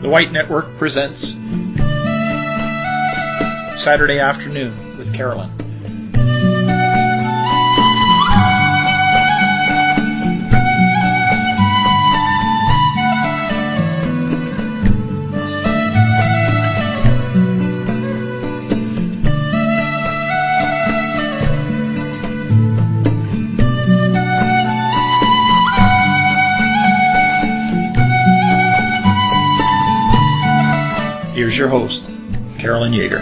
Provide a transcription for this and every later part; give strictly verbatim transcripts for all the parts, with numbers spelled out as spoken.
The White Network presents Saturday Afternoon with Carolyn. Here's your host, Carolyn Yeager.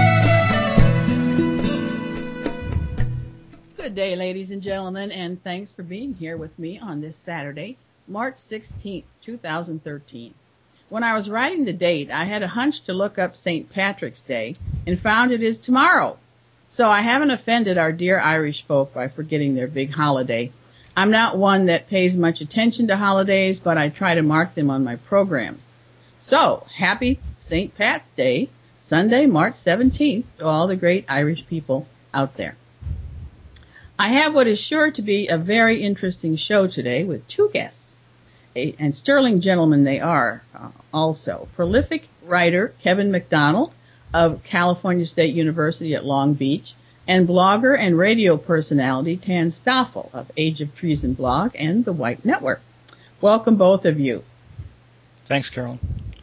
Good day, ladies and gentlemen, and thanks for being here with me on this Saturday, March sixteenth, two thousand thirteen. When I was writing the date, I had a hunch to look up Saint Patrick's Day and found it is tomorrow. So I haven't offended our dear Irish folk by forgetting their big holiday. I'm not one that pays much attention to holidays, but I try to mark them on my programs. So, happy Saint Pat's Day, Sunday, March seventeenth, to all the great Irish people out there. I have what is sure to be a very interesting show today with two guests, a, and sterling gentlemen they are uh, also. Prolific writer Kevin MacDonald of California State University at Long Beach, and blogger and radio personality Tan Stoffel of Age of Treason blog and The White Network. Welcome both of you. Thanks, Carolyn.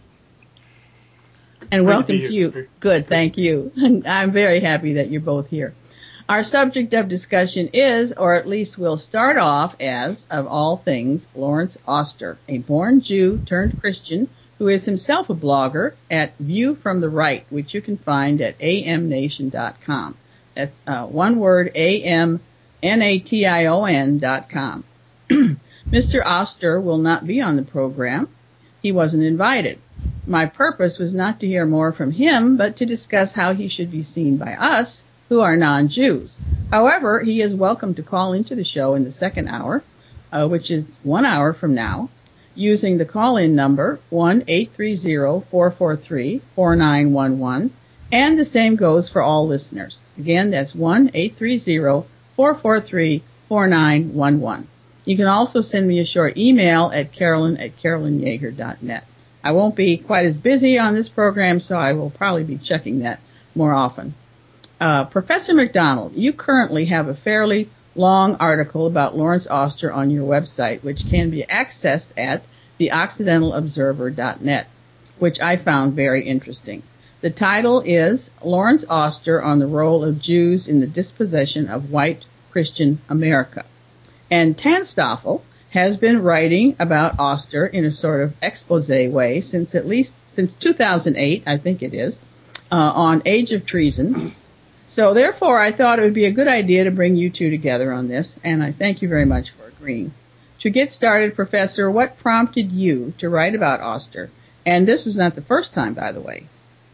And Great welcome to, to you. Good, thank you. I'm very happy that you're both here. Our subject of discussion is, or at least we'll start off as, of all things, Lawrence Auster, a born Jew turned Christian who is himself a blogger at View from the Right, which you can find at a m nation dot com. That's uh, one word, A M N A T I O N dot com. Mister Auster will not be on the program. He wasn't invited. My purpose was not to hear more from him, but to discuss how he should be seen by us, who are non-Jews. However, he is welcome to call into the show in the second hour, uh, which is one hour from now, using the call-in number one eight three zero, four four three, four nine one one, and the same goes for all listeners. Again, that's one eight three zero, four four three, four nine one one. You can also send me a short email at carolyn at carolyn yeager dot net. I won't be quite as busy on this program, so I will probably be checking that more often. Uh, Professor MacDonald, you currently have a fairly long article about Lawrence Auster on your website, which can be accessed at the occidental observer dot net, which I found very interesting. The title is Lawrence Auster on the Role of Jews in the Dispossession of White Christian America. And Tan Stoffel has been writing about Auster in a sort of expose way since at least since two thousand eight, I think it is, uh, on Age of Treason. So therefore, I thought it would be a good idea to bring you two together on this, and I thank you very much for agreeing. To get started, Professor, what prompted you to write about Auster? And this was not the first time, by the way.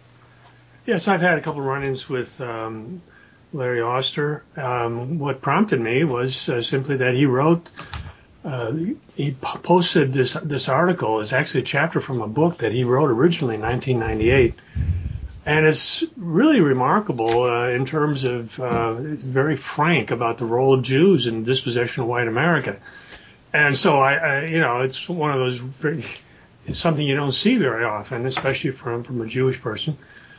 Yes, I've had a couple of run-ins with um, Larry Auster. Um, what prompted me was uh, simply that he wrote Uh, he posted this this article. It's actually a chapter from a book that he wrote originally in nineteen ninety-eight, and it's really remarkable uh, in terms of uh, it's very frank about the role of Jews in the dispossession of white America. And so I, I you know, it's one of those very, it's something you don't see very often, especially from from a Jewish person.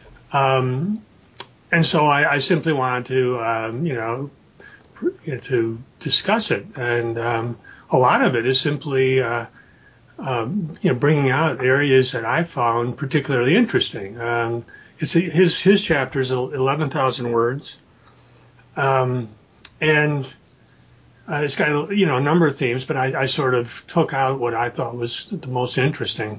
Um, and so I, I simply wanted to um, you know to discuss it and. Um, A lot of it is simply, uh, um, you know, bringing out areas that I found particularly interesting. Um, it's a, his his chapter is eleven thousand words, um, and uh, it's got you know a number of themes. But I, I sort of took out what I thought was the most interesting,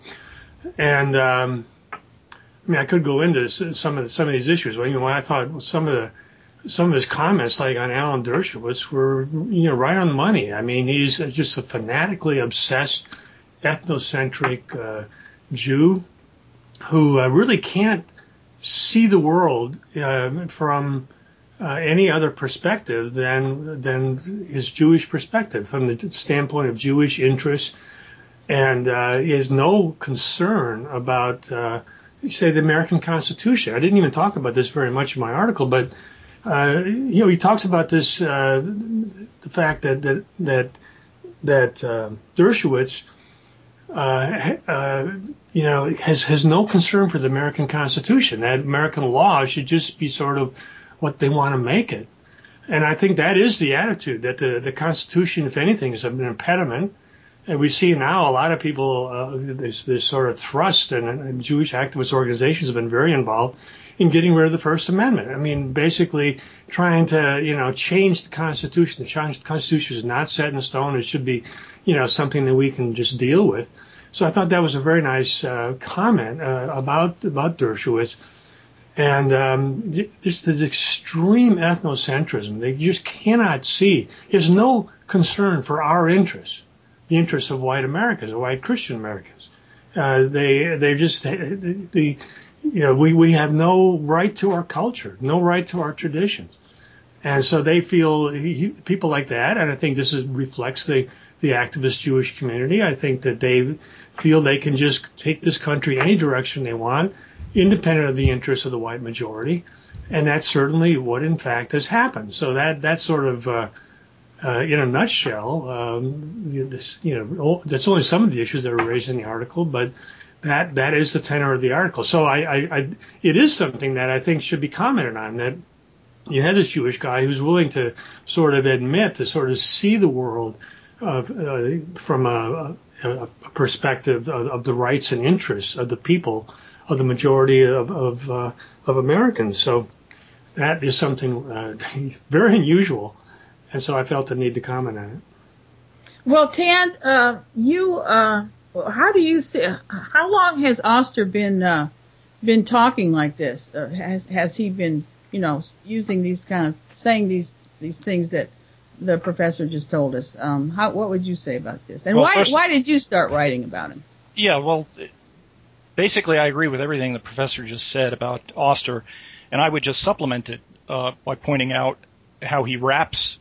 and um, I mean I could go into some of the, some of these issues. Well, you know, I thought some of the Some of his comments, like on Alan Dershowitz, were, you know, right on the money. I mean, he's just a fanatically obsessed, ethnocentric uh, Jew who uh, really can't see the world uh, from uh, any other perspective than than his Jewish perspective, from the standpoint of Jewish interests, and uh, he has no concern about, uh, say, the American Constitution. I didn't even talk about this very much in my article, but Uh, you know, he talks about this, uh, the fact that, that, that, that, uh, Dershowitz, uh, uh, you know, has, has no concern for the American Constitution. That American law should just be sort of what they want to make it. And I think that is the attitude, that the, the Constitution, if anything, is an impediment. And we see now a lot of people, uh, this, this sort of thrust, and, and Jewish activist organizations have been very involved in getting rid of the First Amendment. I mean, basically trying to, you know, change the Constitution. The Constitution is not set in stone. It should be, you know, something that we can just deal with. So I thought that was a very nice uh, comment uh, about about Dershowitz. And um, just this extreme ethnocentrism. They just cannot see. There's no concern for our interests, the interests of white Americans, or white Christian Americans. Uh, they they just the, the you know we we have no right to our culture, no right to our traditions, and so they feel he, people like that. And I think this is reflects the the activist Jewish community. I think that they feel they can just take this country any direction they want, independent of the interests of the white majority, and that's certainly what in fact has happened. So that that's sort of uh, uh, in a nutshell. Um, this, you know, that's only some of the issues that were raised in the article, but that that is the tenor of the article. So I, I, I it is something that I think should be commented on. That you had this Jewish guy who's willing to sort of admit, to sort of see the world uh, uh, from a, a perspective of, of the rights and interests of the people, of the majority of of, uh, of Americans. So that is something uh, very unusual, and so I felt the need to comment on it. Well, Tan, uh, you, uh, how do you see? How long has Oster been uh, been talking like this? Uh, has has he been, you know, using these kind of saying these these things that the professor just told us? Um, how what would you say about this? And well, why first, why did you start writing about him? Yeah, well. Basically, I agree with everything the professor just said about Oster, and I would just supplement it uh, by pointing out how he wraps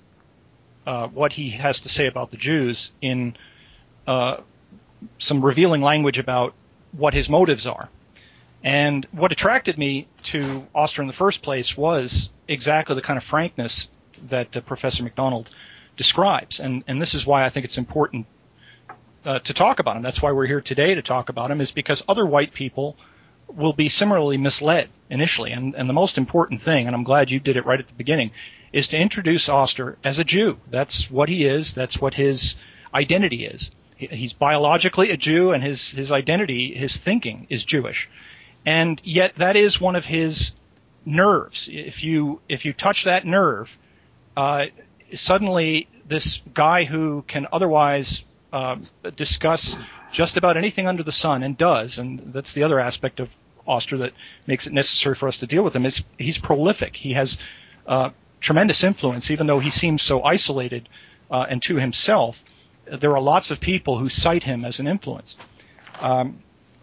uh, what he has to say about the Jews in uh, some revealing language about what his motives are. And what attracted me to Oster in the first place was exactly the kind of frankness that uh, Professor MacDonald describes, and, and this is why I think it's important Uh, to talk about him. That's why we're here today to talk about him, is because other white people will be similarly misled initially. And, and the most important thing, and I'm glad you did it right at the beginning, is to introduce Oster as a Jew. That's what he is. That's what his identity is. He, he's biologically a Jew, and his, his identity, his thinking is Jewish. And yet that is one of his nerves. If you, if you touch that nerve, uh, suddenly this guy who can otherwise Uh, discuss just about anything under the sun, and does, and that's the other aspect of Oster that makes it necessary for us to deal with him, is he's prolific. He has uh, tremendous influence, even though he seems so isolated uh, and to himself. There are lots of people who cite him as an influence. Um,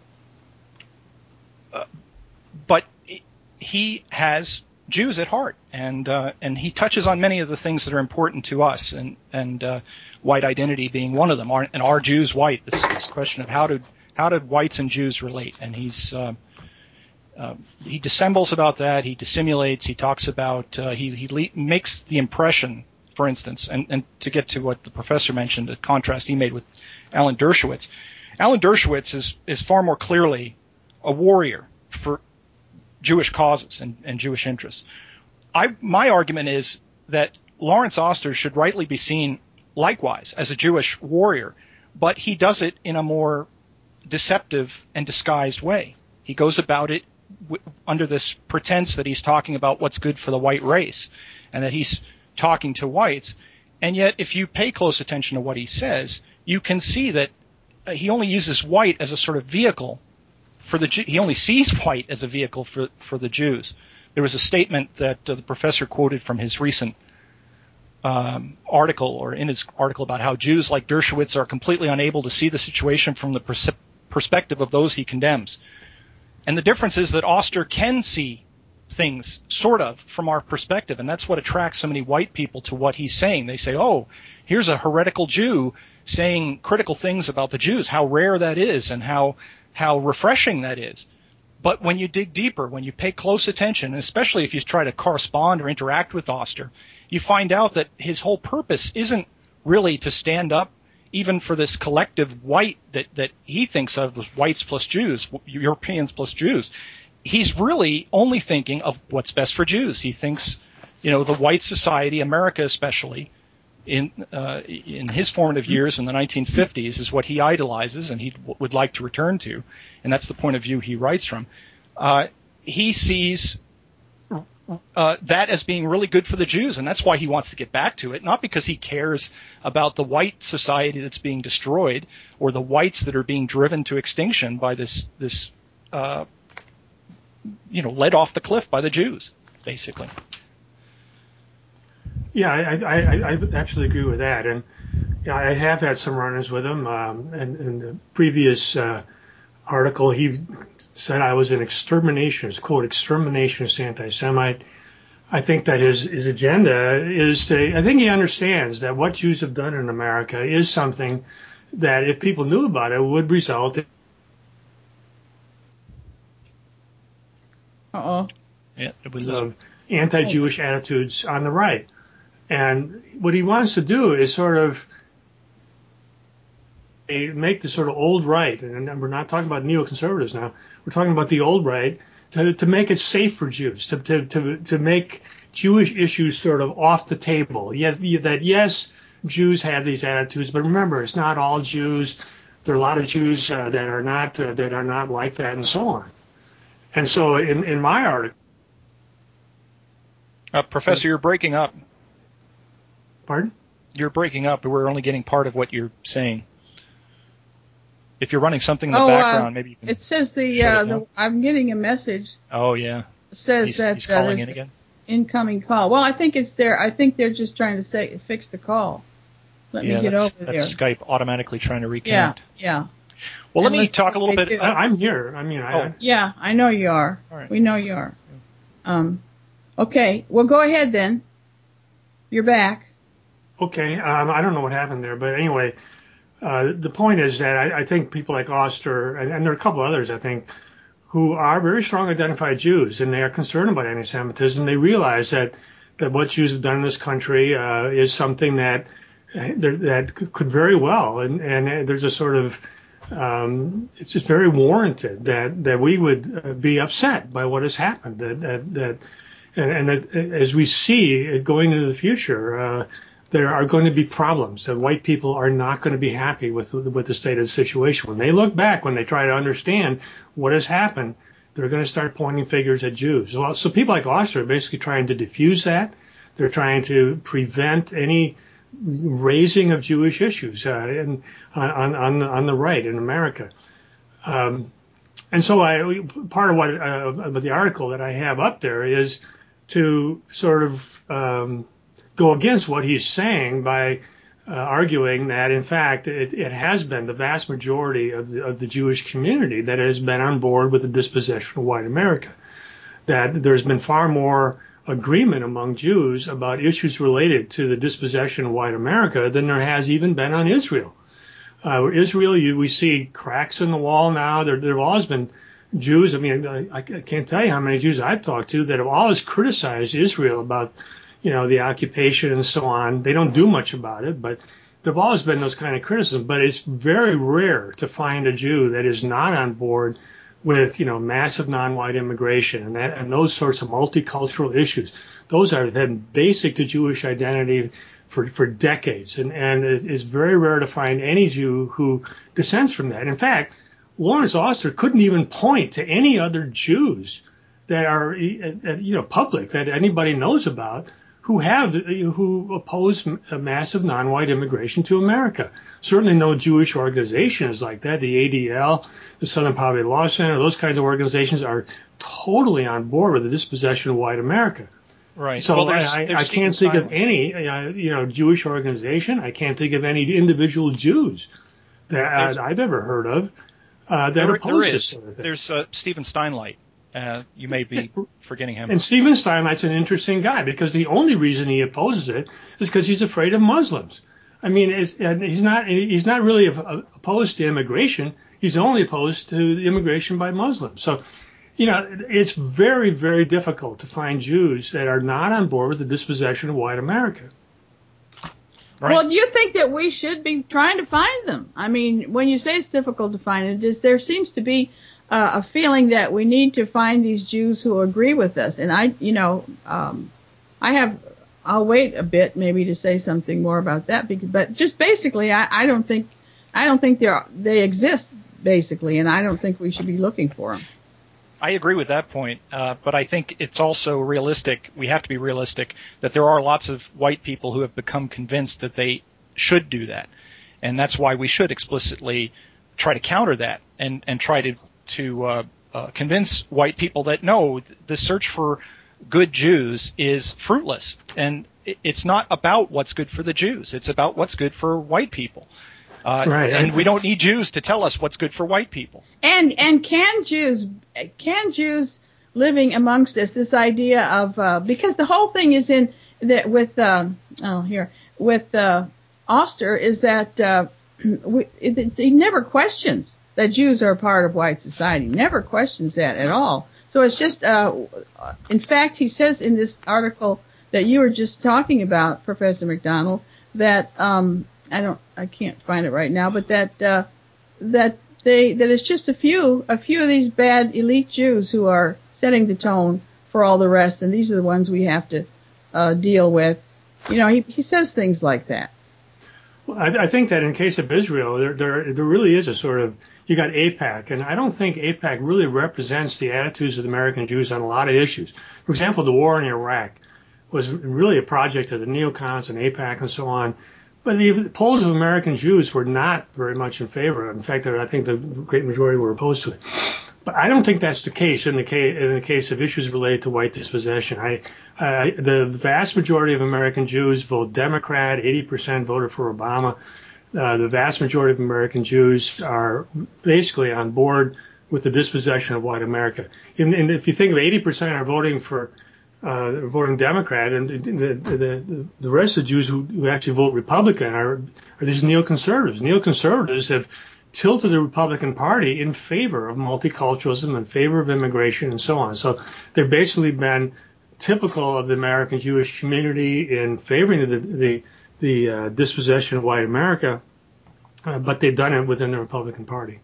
uh, but he has Jews at heart, and uh, and he touches on many of the things that are important to us, and and uh, white identity being one of them. Are, and are Jews white? This, this question of how did how did whites and Jews relate? And he's uh, uh, he dissembles about that. He dissimulates. He talks about uh, he he le- makes the impression, for instance, and and to get to what the professor mentioned, the contrast he made with Alan Dershowitz. Alan Dershowitz is is far more clearly a warrior for Jewish causes and, and Jewish interests. I, my argument is that Lawrence Oster should rightly be seen likewise as a Jewish warrior, but he does it in a more deceptive and disguised way. He goes about it w- under this pretense that he's talking about what's good for the white race, and that he's talking to whites. And yet, if you pay close attention to what he says, you can see that uh, he only uses white as a sort of vehicle for the, he only sees white as a vehicle for, for the Jews. There was a statement that uh, the professor quoted from his recent um, article, or in his article, about how Jews like Dershowitz are completely unable to see the situation from the pers- perspective of those he condemns. And the difference is that Oster can see things, sort of, from our perspective, and that's what attracts so many white people to what he's saying. They say, oh, here's a heretical Jew saying critical things about the Jews, how rare that is, and how how refreshing that is. But when you dig deeper, when you pay close attention, especially if you try to correspond or interact with Oster, you find out that his whole purpose isn't really to stand up even for this collective white that, that he thinks of as whites plus Jews, Europeans plus Jews, he's really only thinking of what's best for Jews. He thinks, you know, the white society, America especially, in uh, in his formative years in the nineteen fifties is what he idolizes and he w- would like to return to, and that's the point of view he writes from. Uh, he sees uh, that as being really good for the Jews, and that's why he wants to get back to it, not because he cares about the white society that's being destroyed or the whites that are being driven to extinction by this this uh, you know, led off the cliff by the Jews, basically. Yeah, I, I, I actually agree with that, and yeah, I have had some run-ins with him. Um, and in the previous uh, article, he said I was an exterminationist, quote, exterminationist anti-Semite. I think that his, his agenda is to, I think he understands that what Jews have done in America is something that if people knew about it would result in Uh-oh. Yeah, of anti-Jewish attitudes on the right. And what he wants to do is sort of make the sort of old right, and we're not talking about neoconservatives now, we're talking about the old right, to, to make it safe for Jews, to, to, to, to make Jewish issues sort of off the table. Yes, that yes, Jews have these attitudes, but remember, it's not all Jews. There are a lot of Jews uh, that are not uh, that are not like that, and so on. And so, in, in my article, uh, Professor, you're breaking up. Pardon? You're breaking up, but we're only getting part of what you're saying. If you're running something in the oh, background, uh, maybe you can. It says the, uh, the I'm getting a message. Oh yeah. It says he's, that he's calling uh, in again. Incoming call. Well, I think it's there. I think they're just trying to say fix the call. Let yeah, me get that's, over there. That's Skype automatically trying to reconnect. Yeah, yeah. Well, and let me talk a little bit. I, I'm here. I mean, oh. I. Yeah, I know you are. All right. We know you are. Um, okay. Well, go ahead then. You're back. Okay, um, I don't know what happened there, but anyway, uh, the point is that I, I think people like Oster, and, and there are a couple others, I think, who are very strong identified Jews, and they are concerned about anti-Semitism. They realize that, that what Jews have done in this country uh, is something that that could very well, and, and there's a sort of, um, it's just very warranted that, that we would be upset by what has happened, that, that, that and, and that as we see going into the future, uh, there are going to be problems, that white people are not going to be happy with with the state of the situation. When they look back, when they try to understand what has happened, they're going to start pointing fingers at Jews. Well, so people like Oster are basically trying to diffuse that. They're trying to prevent any raising of Jewish issues uh, in, on, on, on the right in America. Um, and so I, part of what uh, of the article that I have up there is to sort of um, go against what he's saying by uh, arguing that, in fact, it, it has been the vast majority of the, of the Jewish community that has been on board with the dispossession of white America, that there's been far more agreement among Jews about issues related to the dispossession of white America than there has even been on Israel. Uh, Israel, you, we see cracks in the wall now. There, there have always been Jews. I mean, I, I can't tell you how many Jews I've talked to that have always criticized Israel about, you know, the occupation and so on. They don't do much about it, but there have always been those kind of criticisms. But it's very rare to find a Jew that is not on board with, you know, massive non-white immigration and that, and those sorts of multicultural issues. Those are then basic to Jewish identity for, for decades. And, and it's very rare to find any Jew who dissents from that. In fact, Lawrence Oster couldn't even point to any other Jews that are, you know, public, that anybody knows about, who have, who oppose a massive non-white immigration to America. Certainly no Jewish organizations like that. The A D L, the Southern Poverty Law Center, those kinds of organizations are totally on board with the dispossession of white America. Right. So well, there's, I, there's I can't think Stephen of any, uh, you know, Jewish organization. I can't think of any individual Jews that uh, I've ever heard of uh, that there, oppose there this is. sort of thing. There's uh, Stephen Steinlight. Uh, you may be forgetting him. And Stephen Steinlight's an interesting guy because the only reason he opposes it is because he's afraid of Muslims. I mean, it's, and he's not he's not really opposed to immigration. He's only opposed to the immigration by Muslims. So, you know, it's very, very difficult to find Jews that are not on board with the dispossession of white America. Right? Well, do you think that we should be trying to find them? I mean, when you say it's difficult to find them, just, there seems to be uh, a feeling that we need to find these Jews who agree with us. And I, you know, um, I have, I'll wait a bit maybe to say something more about that. Because, but just basically, I, I don't think, I don't think they they exist basically, and I don't think we should be looking for them. I agree with that point, uh, but I think it's also realistic, we have to be realistic, that there are lots of white people who have become convinced that they should do that. And that's why we should explicitly try to counter that and, and try to, to uh, uh, convince white people that, no, the search for good Jews is fruitless. And it's not about what's good for the Jews. It's about what's good for white people. Uh, right. And we don't need Jews to tell us what's good for white people. And and can Jews can Jews living amongst us, this idea of uh, because the whole thing is in that with uh, oh here with uh, Oster is that uh, we, it, he never questions that Jews are a part of white society. Never questions that at all. So it's just uh, in fact he says in this article that you were just talking about, Professor McDonald, that um, I don't I can't find it right now, but that uh, that they that it's just a few a few of these bad elite Jews who are setting the tone for all the rest, and these are the ones we have to uh, deal with. You know, he he says things like that. Well, I, I think that in case of Israel, there, there there really is a sort of, you got AIPAC, and I don't think AIPAC really represents the attitudes of the American Jews on a lot of issues. For example, the war in Iraq was really a project of the neocons and AIPAC and so on. But the polls of American Jews were not very much in favor. In fact, I think the great majority were opposed to it. But I don't think that's the case in the case, in the case of issues related to white dispossession. I, uh, the vast majority of American Jews vote Democrat. eighty percent voted for Obama. Uh, the vast majority of American Jews are basically on board with the dispossession of white America. And, and if you think of eighty percent are voting for Uh, voting Democrat, and the, the the rest of the Jews who, who actually vote Republican are, are these neoconservatives. Neoconservatives have tilted the Republican Party in favor of multiculturalism, in favor of immigration, and so on. So they've basically been typical of the American Jewish community in favoring the the, the uh, dispossession of white America, uh, but they've done it within the Republican Party.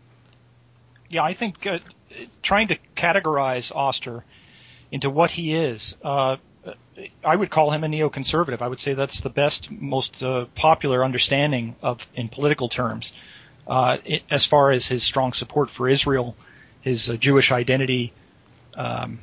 Yeah, I think uh, trying to categorize Oster into what he is, uh, I would call him a neoconservative. I would say that's the best, most uh, popular understanding of, in political terms, uh, it, as far as his strong support for Israel, his uh, Jewish identity, um,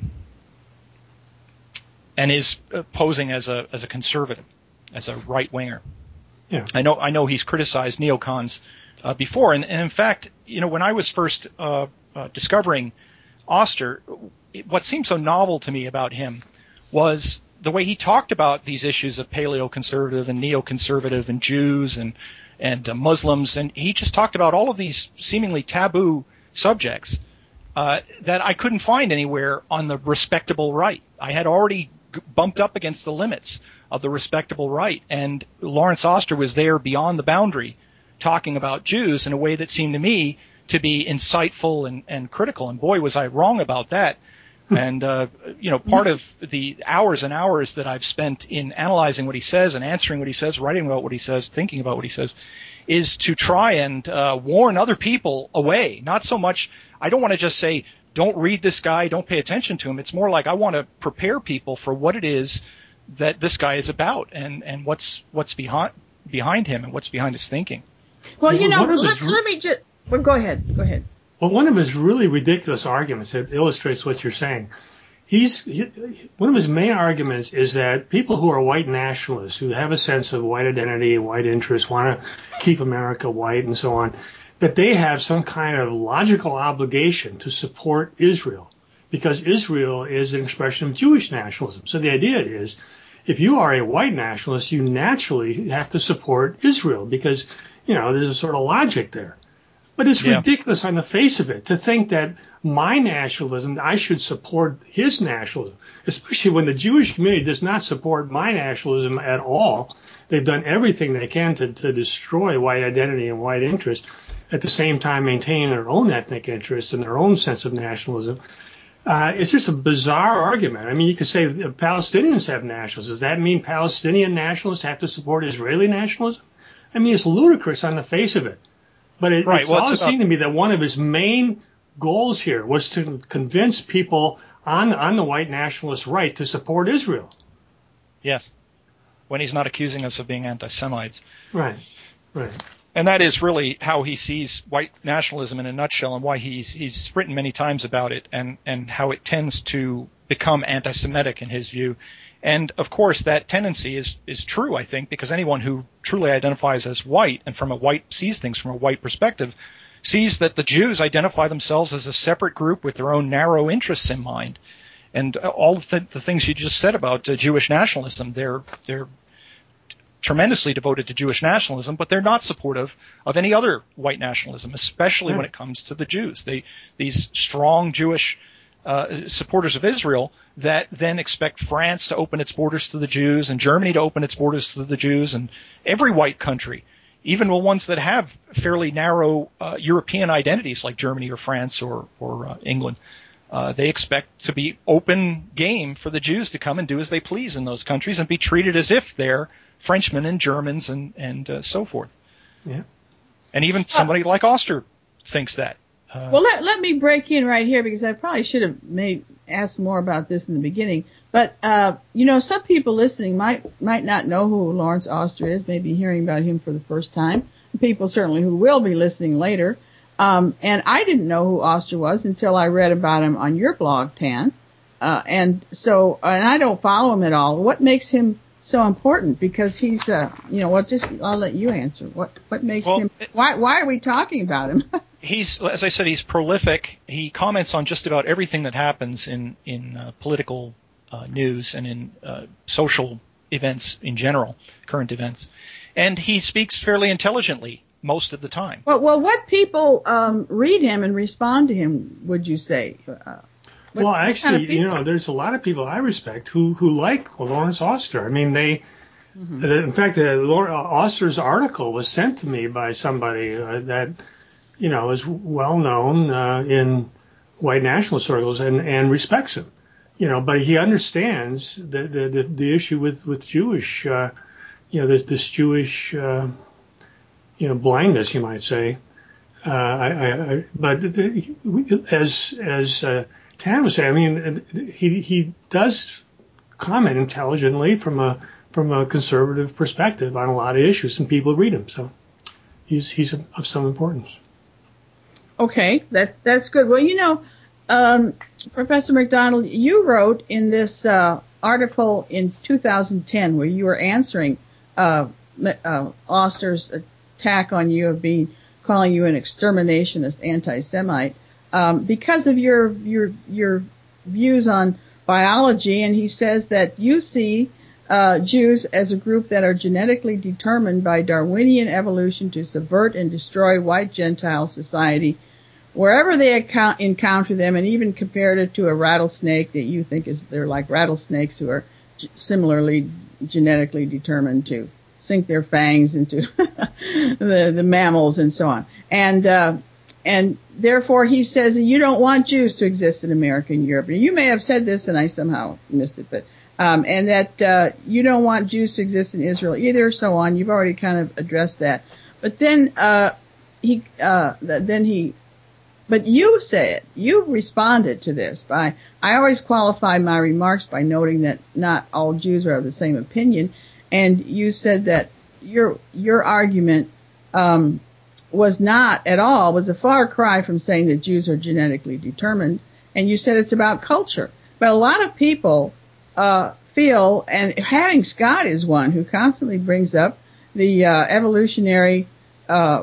and his uh, posing as a as a conservative, as a right winger. Yeah, I know I know he's criticized neocons uh, before, and, and in fact, you know, when I was first uh, uh, discovering Oster, what seemed so novel to me about him was the way he talked about these issues of paleoconservative and neoconservative and Jews and and uh, Muslims, and he just talked about all of these seemingly taboo subjects uh, that I couldn't find anywhere on the respectable right. I had already g- bumped up against the limits of the respectable right, and Lawrence Oster was there beyond the boundary, talking about Jews in a way that seemed to me to be insightful and, and critical. And boy, was I wrong about that. And, uh, you know, part of the hours and hours that I've spent in analyzing what he says and answering what he says, writing about what he says, thinking about what he says, is to try and uh, warn other people away. Not so much, I don't want to just say, don't read this guy, don't pay attention to him. It's more like I want to prepare people for what it is that this guy is about and, and what's what's behind behind him and what's behind his thinking. Well, you know, One of let, his- let me just, well, go ahead, go ahead. Well, one of his really ridiculous arguments that illustrates what you're saying, he's he, one of his main arguments is that people who are white nationalists, who have a sense of white identity, white interest, want to keep America white and so on, that they have some kind of logical obligation to support Israel because Israel is an expression of Jewish nationalism. So the idea is, if you are a white nationalist, you naturally have to support Israel because, you know, there's a sort of logic there. But it's Yeah. ridiculous on the face of it to think that my nationalism, I should support his nationalism, especially when the Jewish community does not support my nationalism at all. They've done everything they can to, to destroy white identity and white interest, at the same time maintaining their own ethnic interests and their own sense of nationalism. Uh, it's just a bizarre argument. I mean, you could say Palestinians have nationalism. Does that mean Palestinian nationalists have to support Israeli nationalism? I mean, it's ludicrous on the face of it. But it, right. it's well, always it's about- seemed to me that one of his main goals here was to convince people on, on the white nationalist right to support Israel. Yes. When he's not accusing us of being anti-Semites. Right, right. And that is really how he sees white nationalism in a nutshell, and why he's he's written many times about it, and, and how it tends to become anti-Semitic in his view. And of course, that tendency is is true, I think, because anyone who truly identifies as white and from a white sees things from a white perspective sees that the Jews identify themselves as a separate group with their own narrow interests in mind. And all the, the things you just said about uh, Jewish nationalism, they're they're tremendously devoted to Jewish nationalism, but they're not supportive of any other white nationalism, especially yeah. when it comes to the Jews. They, these strong Jewish uh, supporters of Israel that then expect France to open its borders to the Jews and Germany to open its borders to the Jews, and every white country, even the ones that have fairly narrow uh, European identities like Germany or France or, or uh, England. Uh, they expect to be open game for the Jews to come and do as they please in those countries and be treated as if they're Frenchmen and Germans and, and uh, so forth. Yeah. And even somebody like Oster thinks that. Uh, well, let, let me break in right here because I probably should have made asked more about this in the beginning. But, uh, you know, some people listening might might not know who Lawrence Oster is, maybe hearing about him for the first time. People certainly who will be listening later. Um, and I didn't know who Oster was until I read about him on your blog, Tan. Uh, and so, and I don't follow him at all. What makes him so important? Because he's, uh, you know, what? Just I'll let you answer. What what makes well, him? Why why are we talking about him? he's, as I said, he's prolific. He comments on just about everything that happens in in uh, political uh, news and in uh, social events in general, current events, and he speaks fairly intelligently most of the time. Well, well, what people um, read him and respond to him? Would you say? Uh, What, well, what actually, kind of you know, there's a lot of people I respect who, who like Lawrence Oster. I mean, they, mm-hmm. uh, in fact, uh, Oster's article was sent to me by somebody uh, that, you know, is well known uh, in white nationalist circles and, and respects him. You know, but he understands the the, the, the issue with with Jewish, uh, you know, this this Jewish, uh, you know, blindness, you might say. Uh, I, I, I, but the, as as uh, Tan was saying, I mean, he he does comment intelligently from a from a conservative perspective on a lot of issues, and people read him. So he's he's of some importance. Okay, that that's good. Well, you know, um, Professor McDonald, you wrote in this uh, article in two thousand ten where you were answering uh, uh, Oster's attack on you of being calling you an exterminationist anti-Semite. Um, because of your your your views on biology, and he says that you see uh, Jews as a group that are genetically determined by Darwinian evolution to subvert and destroy white Gentile society wherever they account, encounter them, and even compared it to a rattlesnake that you think is they're like rattlesnakes who are g- similarly genetically determined to sink their fangs into the the mammals and so on, and. Uh, And therefore, he says that you don't want Jews to exist in America and Europe. And you may have said this, and I somehow missed it, but um, and that uh, you don't want Jews to exist in Israel either. So on. You've already kind of addressed that. But then uh, he, uh, then he, but you say it. You responded to this by. I always qualify my remarks by noting that not all Jews are of the same opinion, and you said that your your argument. Um, was not at all, was a far cry from saying that Jews are genetically determined. And you said it's about culture. But a lot of people uh feel, and Hatting Scott is one who constantly brings up the uh, evolutionary uh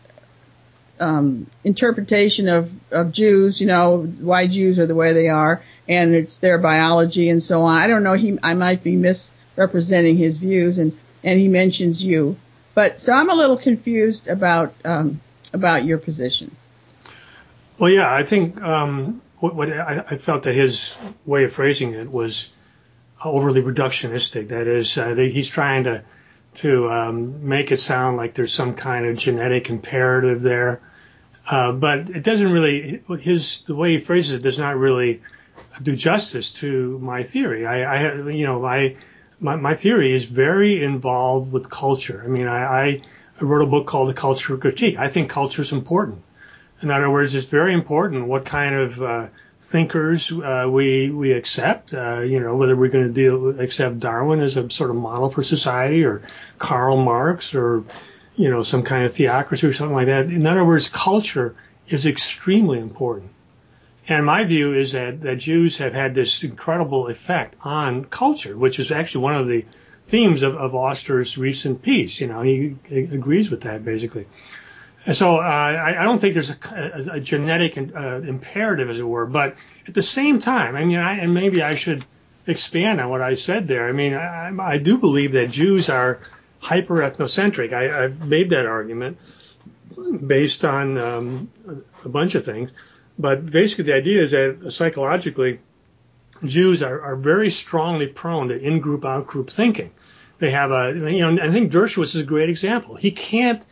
um interpretation of, of Jews, you know, why Jews are the way they are, and it's their biology and so on. I don't know, he I might be misrepresenting his views, and, and he mentions you. But so I'm a little confused about um, about your position. Well, yeah, I think um, what, what I, I felt that his way of phrasing it was overly reductionistic. That is, uh, that he's trying to to um, make it sound like there's some kind of genetic imperative there, uh, but it doesn't really. His the way he phrases it does not really do justice to my theory. I, I you know, my, my my theory is very involved with culture. I mean, I, I wrote a book called The Cultural Critique. I think culture is important. In other words, it's very important what kind of uh, thinkers uh, we we accept. Uh, you know, whether we're going to deal accept Darwin as a sort of model for society, or Karl Marx, or you know, some kind of theocracy or something like that. In other words, culture is extremely important. And my view is that, that Jews have had this incredible effect on culture, which is actually one of the themes of, of Auster's recent piece. You know, he, he agrees with that, basically. And so uh, I, I don't think there's a, a, a genetic uh, imperative, as it were. But at the same time, I mean, I, and maybe I should expand on what I said there. I mean, I, I do believe that Jews are hyper-ethnocentric. I, I've made that argument based on um, a bunch of things. But basically the idea is that psychologically, Jews are, are very strongly prone to in-group, out-group thinking. They have a, you know, I think Dershowitz is a great example. He can't,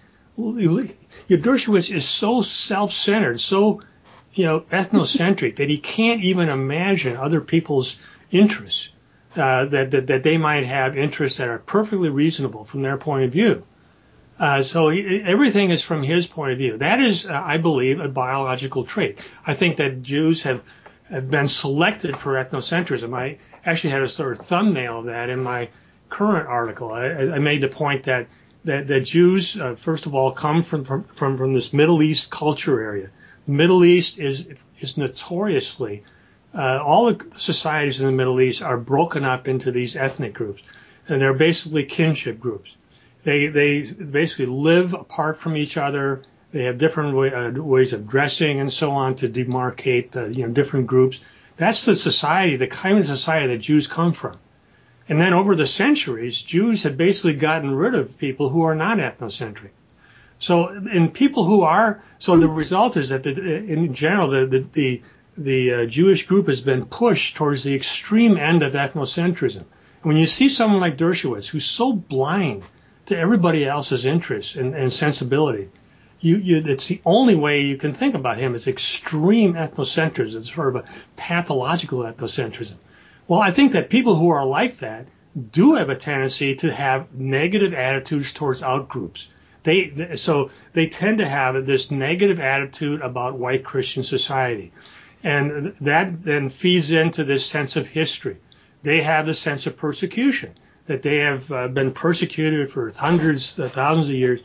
Dershowitz is so self-centered, so, you know, ethnocentric that he can't even imagine other people's interests. Uh, that, that, that they might have interests that are perfectly reasonable from their point of view. Uh, so he, everything is from his point of view. That is, uh, I believe, a biological trait. I think that Jews have, have been selected for ethnocentrism. I actually had a sort of thumbnail of that in my current article. I, I made the point that, that, that Jews, uh, first of all, come from, from, from, from this Middle East culture area. The Middle East is, is notoriously Uh, all the societies in the Middle East are broken up into these ethnic groups, and they're basically kinship groups. They they basically live apart from each other. They have different way, uh, ways of dressing and so on to demarcate uh, you know different groups. That's the society, the kind of society that Jews come from. And then over the centuries, Jews have basically gotten rid of people who are not ethnocentric. So, and people who are, so the result is that the, in general, the the, the the uh, Jewish group has been pushed towards the extreme end of ethnocentrism. And when you see someone like Dershowitz, who's so blind to everybody else's interests and, and sensibility, you, you, it's the only way you can think about him is extreme ethnocentrism. It's sort of a pathological ethnocentrism. Well, I think that people who are like that do have a tendency to have negative attitudes towards outgroups. They, so they tend to have this negative attitude about white Christian society. And that then feeds into this sense of history. They have the sense of persecution, that they have uh, been persecuted for hundreds, uh, thousands of years,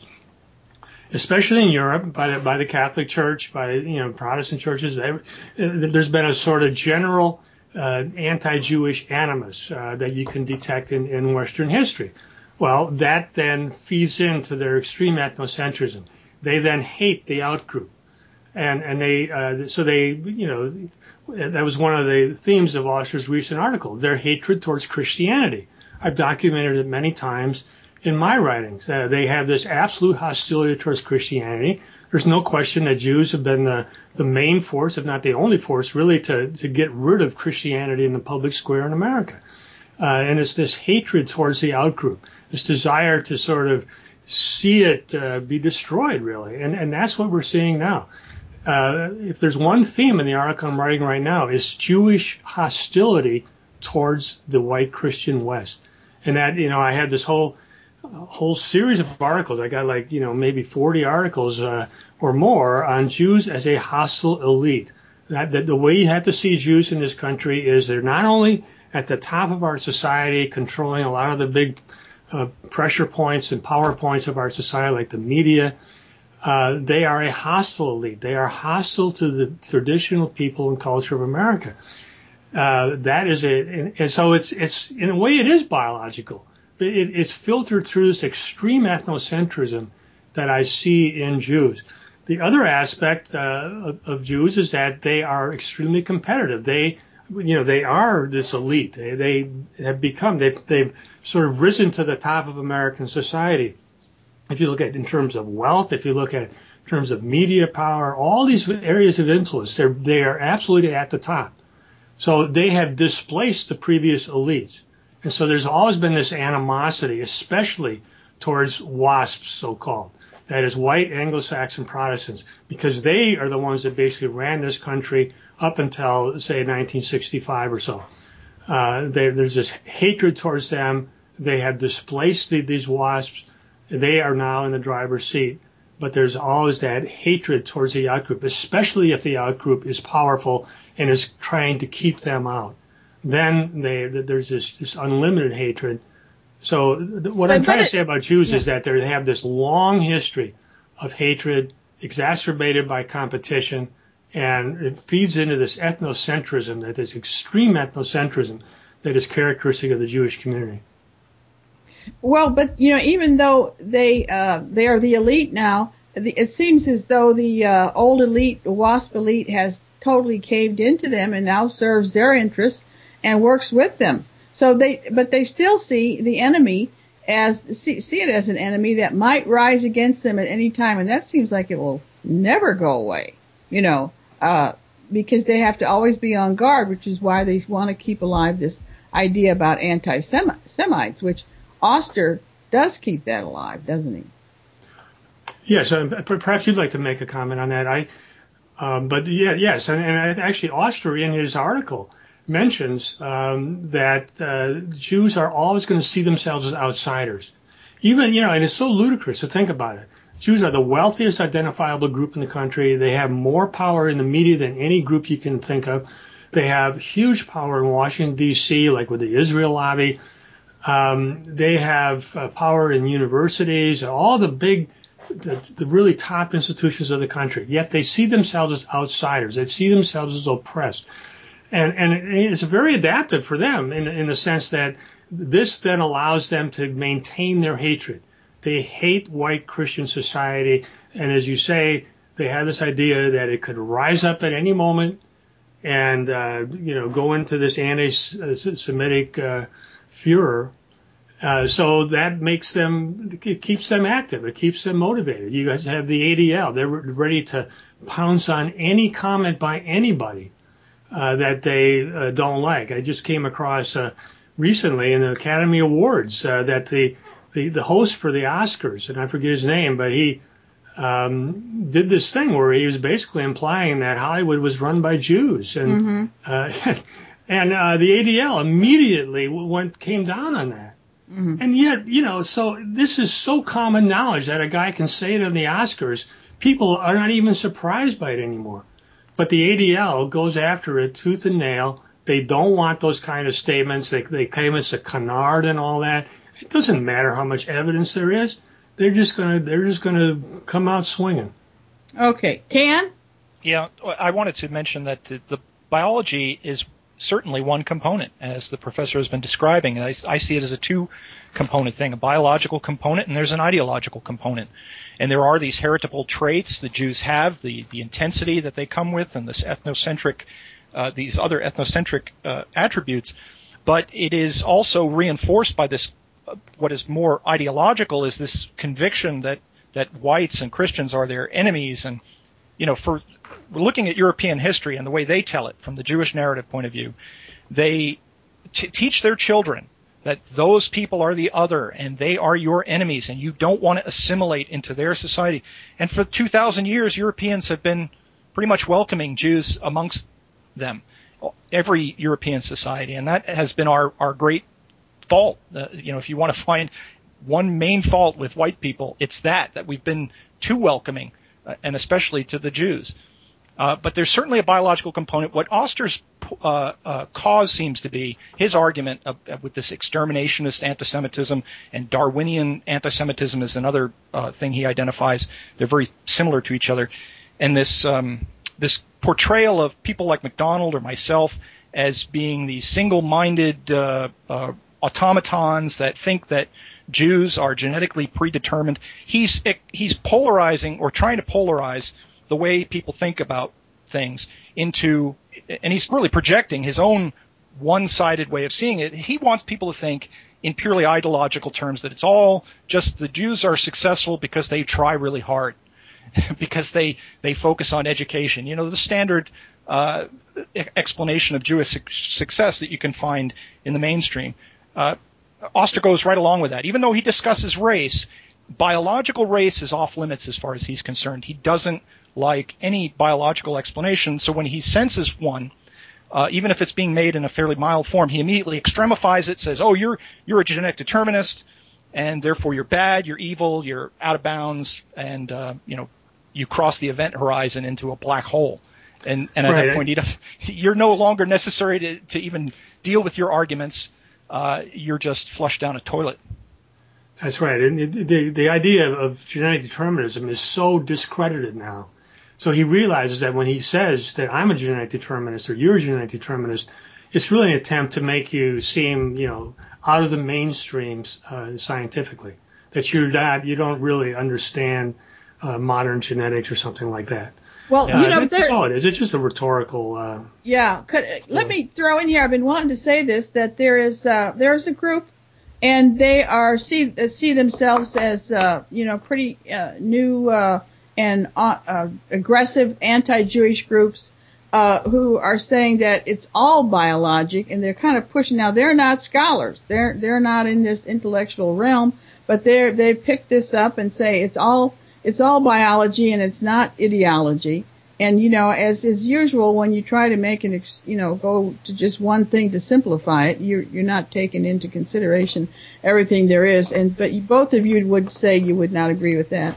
especially in Europe by the, by the Catholic Church, by, you know, Protestant churches. There's been a sort of general uh, anti-Jewish animus uh, that you can detect in, in Western history. Well, that then feeds into their extreme ethnocentrism. They then hate the outgroup. And, and they, uh, so they, you know, that was one of the themes of Auster's recent article, their hatred towards Christianity. I've documented it many times in my writings. Uh, they have this absolute hostility towards Christianity. There's no question that Jews have been the, the main force, if not the only force, really to, to get rid of Christianity in the public square in America. Uh, and it's this hatred towards the outgroup, this desire to sort of see it uh, be destroyed, really. And, and that's what we're seeing now. Uh, if there's one theme in the article I'm writing right now, is Jewish hostility towards the white Christian West. And that, you know, I had this whole whole series of articles. I got like, you know, maybe forty articles uh, or more on Jews as a hostile elite. That, that the way you have to see Jews in this country is they're not only at the top of our society, controlling a lot of the big uh, pressure points and power points of our society, like the media. Uh, they are a hostile elite. They are hostile to the traditional people and culture of America. Uh, that is it. And, and so it's, it's, in a way it is biological. It, it's filtered through this extreme ethnocentrism that I see in Jews. The other aspect, uh, of, of Jews is that they are extremely competitive. They, you know, they are this elite. They, they have become, they've, they've sort of risen to the top of American society. If you look at in terms of wealth, if you look at in terms of media power, all these areas of influence, they're, they are absolutely at the top. So they have displaced the previous elites. And so there's always been this animosity, especially towards WASPs, so-called. That is white Anglo-Saxon Protestants, because they are the ones that basically ran this country up until, say, nineteen sixty-five or so. Uh, they, there's this hatred towards them. They have displaced the, these WASPs. They are now in the driver's seat. But there's always that hatred towards the outgroup, especially if the outgroup is powerful and is trying to keep them out. Then they, there's this, this unlimited hatred. So th- what but, I'm trying it, to say about Jews yeah. is that they have this long history of hatred exacerbated by competition, and it feeds into this ethnocentrism, that this extreme ethnocentrism that is characteristic of the Jewish community. Well, but, you know, even though they uh, they are the elite now, it seems as though the uh, old elite, the WASP elite, has totally caved into them and now serves their interests and works with them. So they, but they still see the enemy as, see, see it as an enemy that might rise against them at any time, and that seems like it will never go away, you know, uh, because they have to always be on guard, which is why they want to keep alive this idea about anti-Semites, which Oster does keep that alive, doesn't he? Yes, uh, perhaps you'd like to make a comment on that. I, um, but yeah, yes, and, and actually Oster in his article mentions um, that uh, Jews are always going to see themselves as outsiders. Even, you know, and it's so ludicrous to think about it. Jews are the wealthiest identifiable group in the country. They have more power in the media than any group you can think of. They have huge power in Washington, D C, like with the Israel lobby. Um, they have uh, power in universities, all the big, the, the really top institutions of the country. Yet they see themselves as outsiders. They see themselves as oppressed. And, and it's very adaptive for them in, in the sense that this then allows them to maintain their hatred. They hate white Christian society. And as you say, they have this idea that it could rise up at any moment and, uh, you know, go into this anti-Semitic uh, furor. Uh, so that makes them, it keeps them active. It keeps them motivated. You guys have the A D L. They're ready to pounce on any comment by anybody uh, that they uh, don't like. I just came across uh, recently in the Academy Awards uh, that the, the, the host for the Oscars, and I forget his name, but he um, did this thing where he was basically implying that Hollywood was run by Jews. And, mm-hmm. uh, and uh, the A D L immediately went came down on that. Mm-hmm. And yet, you know, so this is so common knowledge that a guy can say it on the Oscars. People are not even surprised by it anymore. But the A D L goes after it tooth and nail. They don't want those kind of statements. They, they claim it's a canard and all that. It doesn't matter how much evidence there is. They're just gonna, they're just gonna come out swinging. Okay. Can? Yeah, I wanted to mention that the, the biology is certainly one component, as the professor has been describing. I, I see it as a two-component thing, a biological component, and there's an ideological component. And there are these heritable traits the Jews have, the, the intensity that they come with, and this ethnocentric, uh, these other ethnocentric uh, attributes. But it is also reinforced by this, uh, what is more ideological, is this conviction that, that whites and Christians are their enemies. And, you know, for we're looking at European history and the way they tell it from the Jewish narrative point of view, they t- teach their children that those people are the other and they are your enemies and you don't want to assimilate into their society. And for two thousand years, Europeans have been pretty much welcoming Jews amongst them, every European society. And that has been our, our great fault. Uh, you know, if you want to find one main fault with white people, it's that, that we've been too welcoming, uh, and especially to the Jews. Uh, but there's certainly a biological component. What Oster's uh, uh, cause seems to be, his argument of, uh, with this exterminationist anti-Semitism and Darwinian anti-Semitism is another uh, thing he identifies. They're very similar to each other. And this um, this portrayal of people like MacDonald or myself as being the single-minded uh, uh, automatons that think that Jews are genetically predetermined, he's he's polarizing or trying to polarize the way people think about things into, and he's really projecting his own one-sided way of seeing it. He wants people to think in purely ideological terms, that it's all just the Jews are successful because they try really hard, because they, they focus on education. You know, the standard uh, explanation of Jewish su- success that you can find in the mainstream. Uh, Oster goes right along with that. Even though he discusses race, biological race is off limits as far as he's concerned. He doesn't like any biological explanation. So when he senses one, uh, even if it's being made in a fairly mild form, he immediately extremifies it, says, oh, you're you're a genetic determinist, and therefore you're bad, you're evil, you're out of bounds, and uh, you know, you cross the event horizon into a black hole. And, and at right. that point, he does, you're no longer necessary to, to even deal with your arguments. Uh, you're just flushed down a toilet. That's right. And it, the, the idea of genetic determinism is so discredited now. So he realizes that when he says that I'm a genetic determinist or you're a genetic determinist, it's really an attempt to make you seem, you know, out of the mainstreams uh, scientifically, that you're not, you don't really understand uh, modern genetics or something like that. Well, uh, you know, that's all it is. It's just a rhetorical. Uh, yeah. Could, let me throw in here. I've been wanting to say this, that there is uh, there's a group, and they are see see themselves as uh, you know pretty uh, new uh, and uh, uh, aggressive anti-Jewish groups uh, who are saying that it's all biologic, and they're kind of pushing. Now they're not scholars. They're they're not in this intellectual realm, but they're they picked this up and say it's all. It's all biology and it's not ideology. And, you know, as is usual, when you try to make an, you know, go to just one thing to simplify it, you're, you're not taking into consideration everything there is. And, but you, both of you would say you would not agree with that.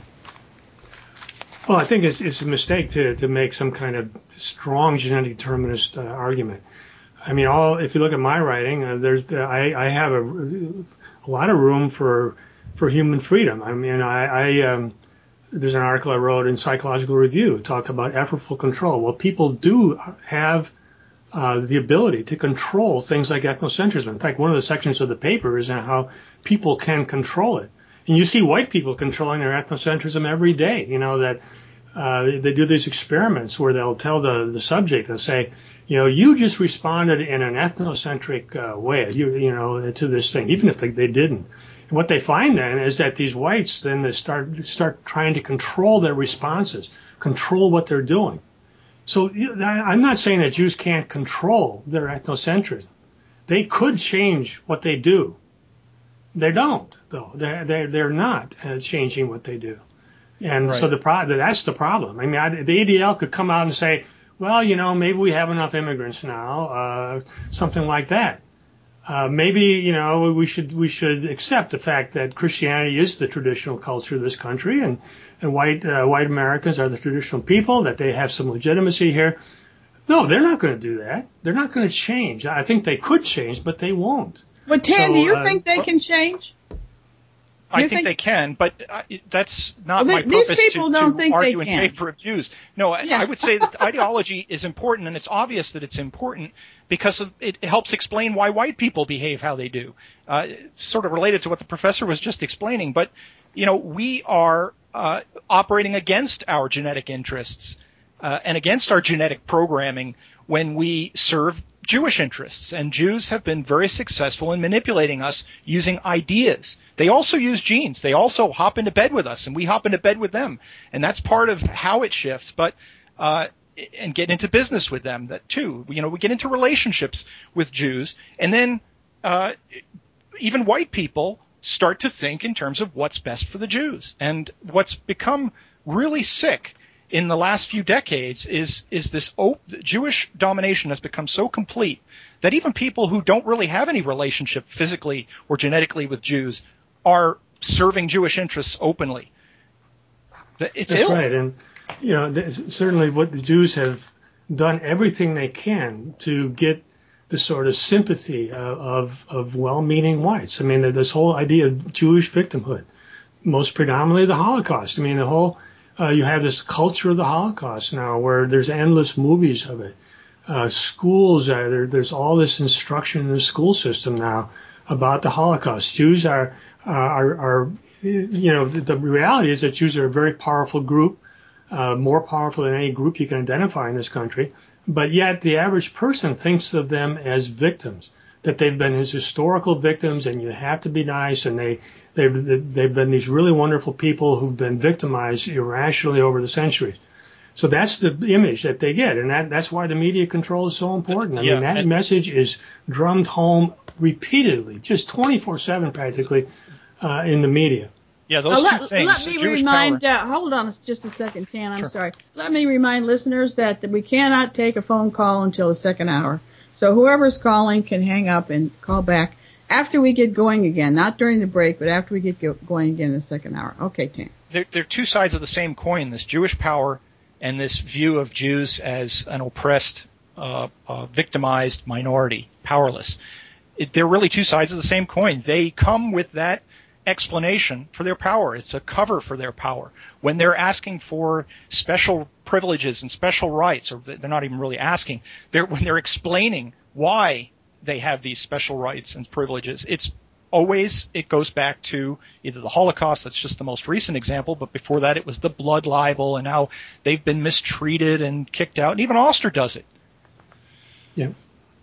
Well, I think it's, it's a mistake to, to make some kind of strong genetic determinist uh, argument. I mean, all, if you look at my writing, uh, there's, uh, I, I have a, a lot of room for, for human freedom. I mean, I, I, um, there's an article I wrote in Psychological Review talk about effortful control. Well, people do have uh, the ability to control things like ethnocentrism. In fact, one of the sections of the paper is on how people can control it. And you see white people controlling their ethnocentrism every day. You know, that uh, they do these experiments where they'll tell the, the subject, they'll say, you know, you just responded in an ethnocentric uh, way, you, you know, to this thing, even if they, they didn't. And what they find then is that these whites then they start start trying to control their responses, control what they're doing. So I'm not saying that Jews can't control their ethnocentrism. They could change what they do. They don't, though. They're they're, they're not uh, changing what they do. And right. so the pro- that's the problem. I mean, I, the A D L could come out and say, well, you know, maybe we have enough immigrants now, uh, something like that. Uh, maybe, you know, we should we should accept the fact that Christianity is the traditional culture of this country, and, and white uh, white Americans are the traditional people, that they have some legitimacy here. No, they're not going to do that. They're not going to change. I think they could change, but they won't. But Tan, so, do you uh, think they can change? I think, think they can, but uh, that's not well, my these purpose people to, don't to think argue they in can. favor of Jews. No, I, yeah. I would say that ideology is important, and it's obvious that it's important because of, it helps explain why white people behave how they do. Uh, sort of related to what the professor was just explaining, but you know, we are uh, operating against our genetic interests uh, and against our genetic programming when we serve Jewish interests, and Jews have been very successful in manipulating us using ideas. They also use genes. They also hop into bed with us, and we hop into bed with them, and that's part of how it shifts. But uh, and get into business with them, that too. You know, we get into relationships with Jews, and then uh, even white people start to think in terms of what's best for the Jews. And what's become really sick in the last few decades is is this op- Jewish domination has become so complete that even people who don't really have any relationship physically or genetically with Jews are serving Jewish interests openly. It's That's ill. right, and you know, certainly what the Jews have done everything they can to get the sort of sympathy of of, of well-meaning whites. I mean, this whole idea of Jewish victimhood, most predominantly the Holocaust. I mean, the whole Uh, you have this culture of the Holocaust now where there's endless movies of it. Uh, schools, uh, there, there's all this instruction in the school system now about the Holocaust. Jews are, uh, are, are, you know, the, the reality is that Jews are a very powerful group, uh, more powerful than any group you can identify in this country. But yet the average person thinks of them as victims, that they've been his historical victims, and you have to be nice, and they, they've, they've been these really wonderful people who've been victimized irrationally over the centuries. So that's the image that they get, and that, that's why the media control is so important. I yeah, mean, that and, message is drummed home repeatedly, just twenty-four seven practically, uh, in the media. Yeah, those uh, let, two things. Let me Jewish remind, power. uh, hold on just a second, Tan, I'm Sure. sorry. Let me remind listeners that we cannot take a phone call until the second hour. So whoever's calling can hang up and call back after we get going again, not during the break, but after we get go- going again in the second hour. Okay, Tan. They're, they're two sides of the same coin, this Jewish power and this view of Jews as an oppressed, uh, uh, victimized minority, powerless. It, they're really two sides of the same coin. They come with that explanation for their power. It's a cover for their power. When they're asking for special privileges and special rights, or they're not even really asking, they're, when they're explaining why they have these special rights and privileges, it's always, it goes back to either the Holocaust, that's just the most recent example, but before that it was the blood libel and how they've been mistreated and kicked out. And even Oster does it. Yeah.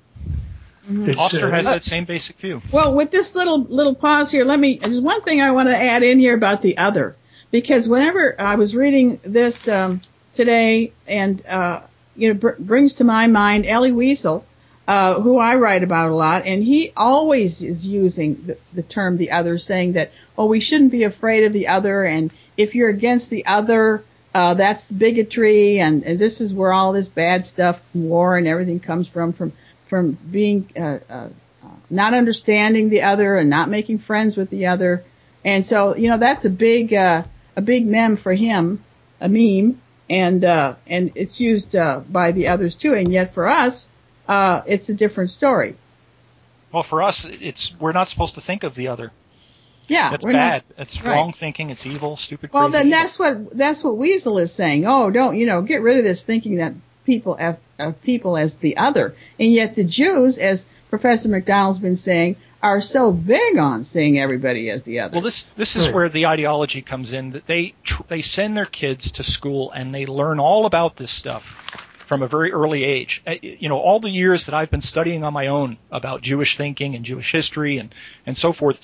Mm-hmm. Oster uh, has that same basic view. Well, with this little little pause here, let me. There's one thing I want to add in here about the other, because whenever I was reading this um, today, and uh, you know, br- brings to my mind Elie Wiesel, uh, who I write about a lot, and he always is using the, the term "the other," saying that, oh, we shouldn't be afraid of the other, and if you're against the other, uh, that's bigotry, and, and this is where all this bad stuff, war and everything comes from, from. from being uh, uh, not understanding the other and not making friends with the other. And so, you know, that's a big uh, a big meme for him, a meme, and uh, and it's used uh, by the others too. And yet for us, uh, it's a different story. Well, for us, it's we're not supposed to think of the other. Yeah, that's we're bad. Not, it's right. wrong thinking. It's evil, stupid. Well, crazy then evil. that's what that's what Wiesel is saying. Oh, don't you know? Get rid of this thinking that people have, of people as the other, and yet the Jews, as Professor McDonald's been saying, are so big on seeing everybody as the other. Well, this this is Right. where the ideology comes in. That they tr- they send their kids to school and they learn all about this stuff from a very early age. Uh, You know, all the years that I've been studying on my own about Jewish thinking and Jewish history and and so forth,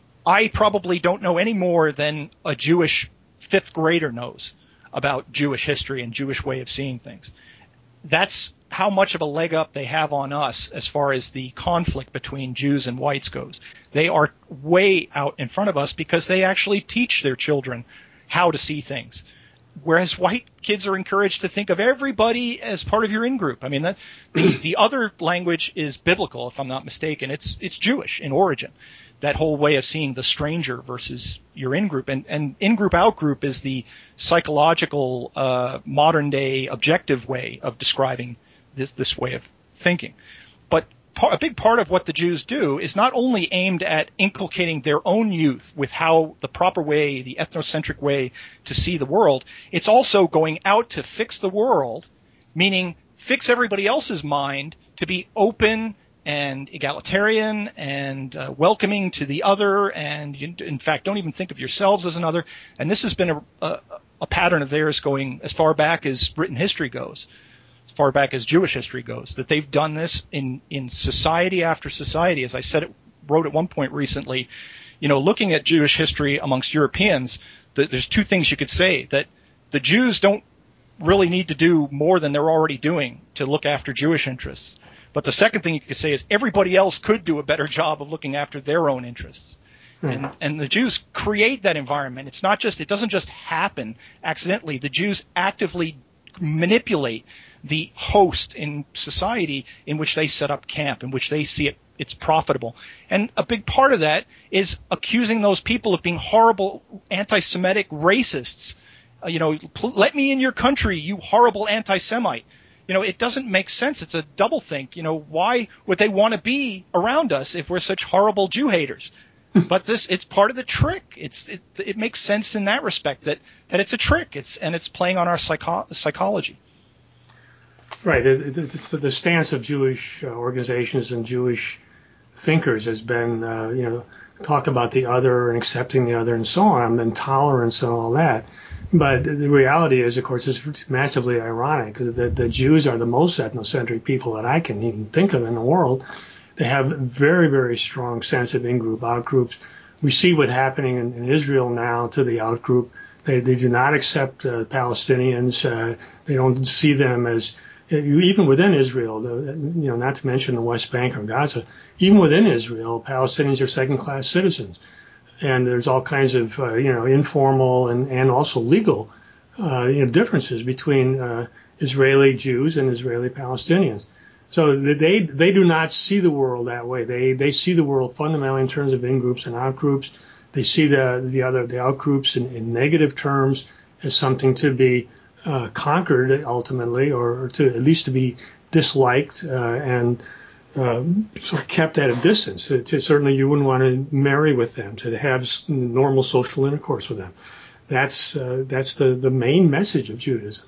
I probably don't know any more than a Jewish fifth grader knows about Jewish history and Jewish way of seeing things. That's how much of a leg up they have on us as far as the conflict between Jews and whites goes. They are way out in front of us because they actually teach their children how to see things. Whereas white kids are encouraged to think of everybody as part of your in-group. I mean, that, the, the other language is biblical, if I'm not mistaken. It's it's Jewish in origin. That whole way of seeing the stranger versus your in-group. And, and in-group, out-group is the psychological, uh, modern-day objective way of describing this, this way of thinking. But par- a big part of what the Jews do is not only aimed at inculcating their own youth with how the proper way, the ethnocentric way to see the world, it's also going out to fix the world, meaning fix everybody else's mind to be open and egalitarian and uh, welcoming to the other, and you, in fact, don't even think of yourselves as another. And this has been a, a, a pattern of theirs going as far back as written history goes, as far back as Jewish history goes, that they've done this in, in society after society. As I said, it wrote at one point recently, you know, looking at Jewish history amongst Europeans, th- there's two things you could say, that the Jews don't really need to do more than they're already doing to look after Jewish interests. But the second thing you could say is everybody else could do a better job of looking after their own interests. Hmm. And, and the Jews create that environment. It's not just, it doesn't just happen accidentally. The Jews actively manipulate the host in society in which they set up camp, in which they see it, it's profitable. And a big part of that is accusing those people of being horrible anti-Semitic racists. Uh, you know, pl- let me in your country, you horrible anti-Semite. You know, it doesn't make sense. It's a double think. You know, why would they want to be around us if we're such horrible Jew haters? But this, it's part of the trick. It's, it, it makes sense in that respect that, that it's a trick. It's, and it's playing on our psycho- psychology. Right. The, the, the stance of Jewish organizations and Jewish thinkers has been, uh, you know, talk about the other and accepting the other and so on, and tolerance and all that. But the reality is, of course, it's massively ironic. The, the Jews are the most ethnocentric people that I can even think of in the world. They have very, very strong sense of in-group, out-groups. We see what's happening in, in Israel now to the out-group. They, they do not accept uh, Palestinians. Uh, they don't see them as, even within Israel, the, you know, not to mention the West Bank or Gaza, even within Israel, Palestinians are second-class citizens. and there's all kinds of uh, you know informal and, and also legal uh, you know differences between uh, Israeli Jews and Israeli Palestinians. So they they do not see the world that way. They they see the world fundamentally in terms of in groups and out groups. They see the the other the out groups in, in negative terms as something to be uh, conquered ultimately, or, or to at least to be disliked uh, and uh, sort of kept at a distance. To, to, certainly, you wouldn't want to marry with them, to have normal social intercourse with them. That's uh, that's the the main message of Judaism.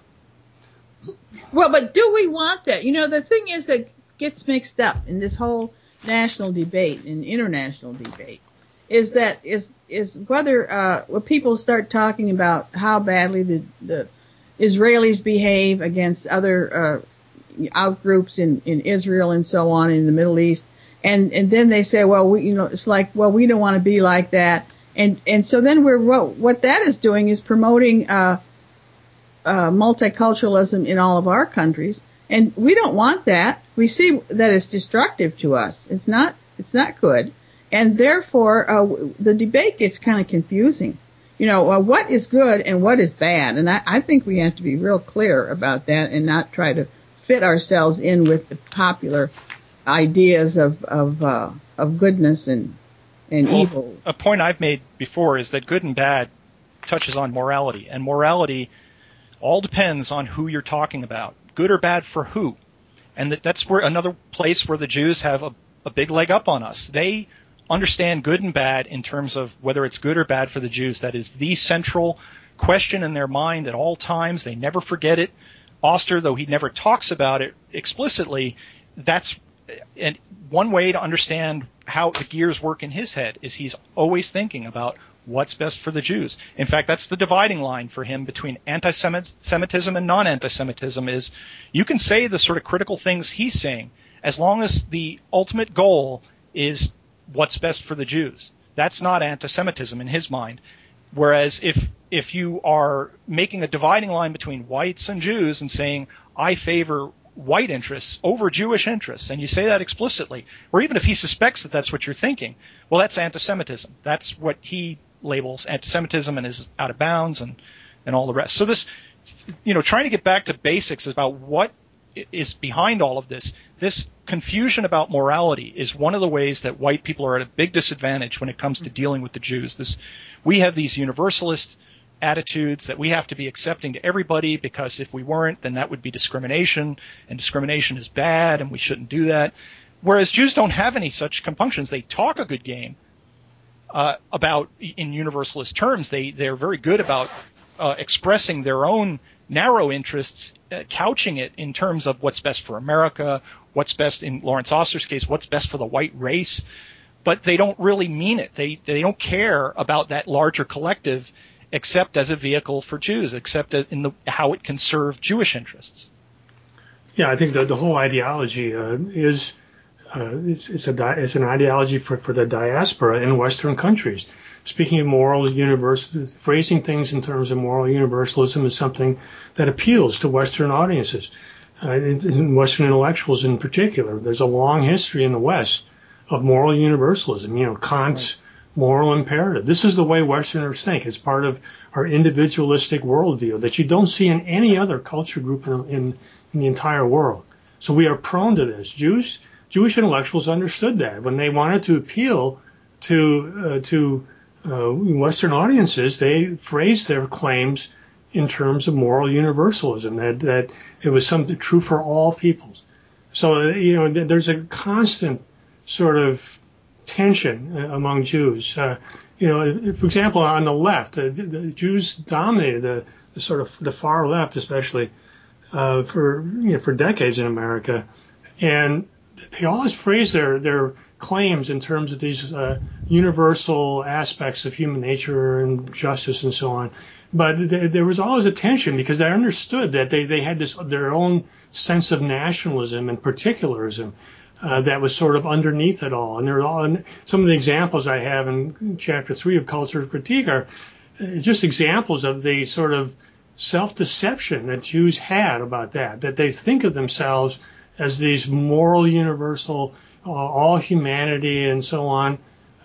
Well, but do we want that? You know, the thing is that gets mixed up in this whole national debate and international debate is that is is whether uh, when people start talking about how badly the the Israelis behave against other uh, outgroups in in Israel and so on in the Middle East, and and then they say, well, we you know it's like, well, we don't want to be like that, and and so then we're what what that is doing is promoting uh Uh, multiculturalism in all of our countries, and we don't want that. We see that it's destructive to us. It's not. It's not good, and therefore uh, the debate gets kind of confusing. You know, uh, what is good and what is bad, and I, I think we have to be real clear about that and not try to fit ourselves in with the popular ideas of of uh, of goodness and and well, evil. A point I've made before is that good and bad touches on morality, and morality all depends on who you're talking about, good or bad for who. And that, that's where another place where the Jews have a, a big leg up on us. They understand good and bad in terms of whether it's good or bad for the Jews. That is the central question in their mind at all times. They never forget it. Oster, though he never talks about it explicitly, that's and one way to understand how the gears work in his head is he's always thinking about what's best for the Jews. In fact, that's the dividing line for him between anti-Semitism and non-anti-Semitism is you can say the sort of critical things he's saying as long as the ultimate goal is what's best for the Jews. That's not anti-Semitism in his mind. Whereas if if you are making a dividing line between whites and Jews and saying, I favor white interests over Jewish interests, and you say that explicitly, or even if he suspects that that's what you're thinking, well, that's anti-Semitism. That's what he labels anti-Semitism and is out of bounds and, and all the rest. So this, you know, trying to get back to basics about what is behind all of this, this confusion about morality is one of the ways that white people are at a big disadvantage when it comes to dealing with the Jews. This, we have these universalist attitudes that we have to be accepting to everybody because if we weren't, then that would be discrimination, and discrimination is bad and we shouldn't do that. Whereas Jews don't have any such compunctions. They talk a good game uh, about, in universalist terms, they, they're very good about uh, expressing their own narrow interests, uh, couching it in terms of what's best for America, what's best, in Lawrence Oster's case, what's best for the white race. But they don't really mean it. They, they don't care about that larger collective except as a vehicle for Jews, except as in the, how it can serve Jewish interests. Yeah, I think the, the whole ideology uh, is uh, it's, it's, a di- it's an ideology for, for the diaspora in Western countries. Speaking of moral universal, phrasing things in terms of moral universalism is something that appeals to Western audiences, uh, in, in Western intellectuals in particular. There's a long history in the West of moral universalism. You know, Kant's moral imperative. This is the way Westerners think. It's part of our individualistic worldview that you don't see in any other culture group in, in, in the entire world. So we are prone to this. Jews, Jewish intellectuals understood that when they wanted to appeal to uh, to uh, Western audiences, they phrased their claims in terms of moral universalism, that that it was something true for all peoples. So uh, you know, there's a constant sort of tension among Jews. Uh, you know, for example, on the left, uh, the Jews dominated the, the sort of the far left, especially uh, for you know for decades in America, and they always phrase their their claims in terms of these uh, universal aspects of human nature and justice and so on. But th- there was always a tension because they understood that they they had this their own sense of nationalism and particularism. Uh, that was sort of underneath it all. And there are all, and some of the examples I have in chapter three of Culture Critique are just examples of the sort of self-deception that Jews had about that, that they think of themselves as these moral universal, uh, all humanity and so on.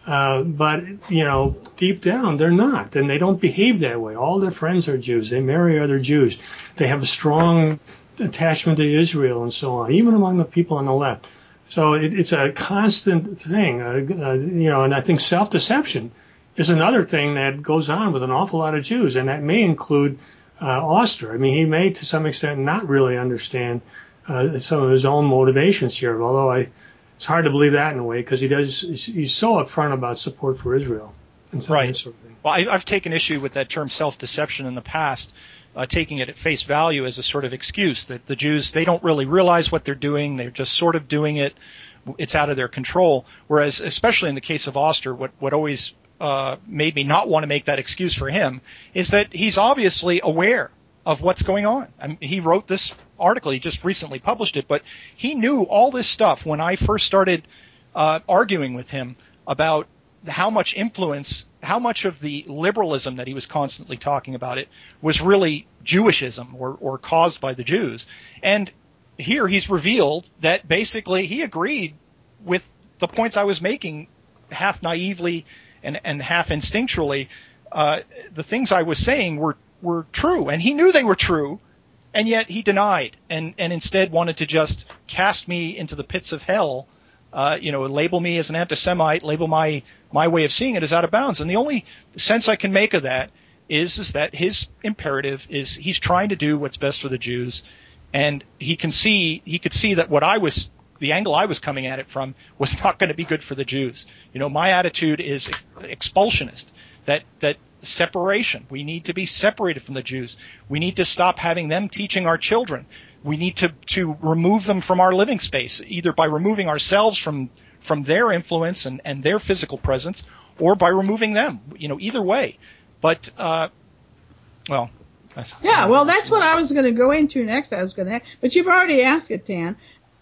Uh, but, you know, deep down, they're not, and they don't behave that way. All their friends are Jews. They marry other Jews. They have a strong attachment to Israel and so on, even among the people on the left. So it, it's a constant thing, uh, uh, you know, and I think self-deception is another thing that goes on with an awful lot of Jews, and that may include uh, Oster. I mean, he may, to some extent, not really understand uh, some of his own motivations here, although I... It's hard to believe that in a way because he does. He's so upfront about support for Israel and so right. that sort of thing. Well, I, I've taken issue with that term self-deception in the past, uh, taking it at face value as a sort of excuse that the Jews, they don't really realize what they're doing. They're just sort of doing it. It's out of their control. Whereas, especially in the case of Oster, what, what always uh, made me not want to make that excuse for him is that he's obviously aware of what's going on. I mean, he wrote this article. He just recently published it, but he knew all this stuff when I first started uh, arguing with him about how much influence, how much of the liberalism that he was constantly talking about it was really Jewishism or, or caused by the Jews. And here he's revealed that basically he agreed with the points I was making half naively and, and half instinctually. Uh, the things I was saying were were true, and he knew they were true, and yet he denied and, and instead wanted to just cast me into the pits of hell, uh, you know, label me as an anti-Semite, label my, my way of seeing it as out of bounds. And the only sense I can make of that is, is that his imperative is he's trying to do what's best for the Jews, and he can see, he could see that what I was, the angle I was coming at it from was not going to be good for the Jews. You know, my attitude is expulsionist, that, that, separation. We need to be separated from the Jews. We need to stop having them teaching our children. We need to, to remove them from our living space, either by removing ourselves from, from their influence and, and their physical presence, or by removing them, you know, either way. But, uh, well. Yeah, well, that's what I was going to go into next. I was going to, but you've already asked it, Dan.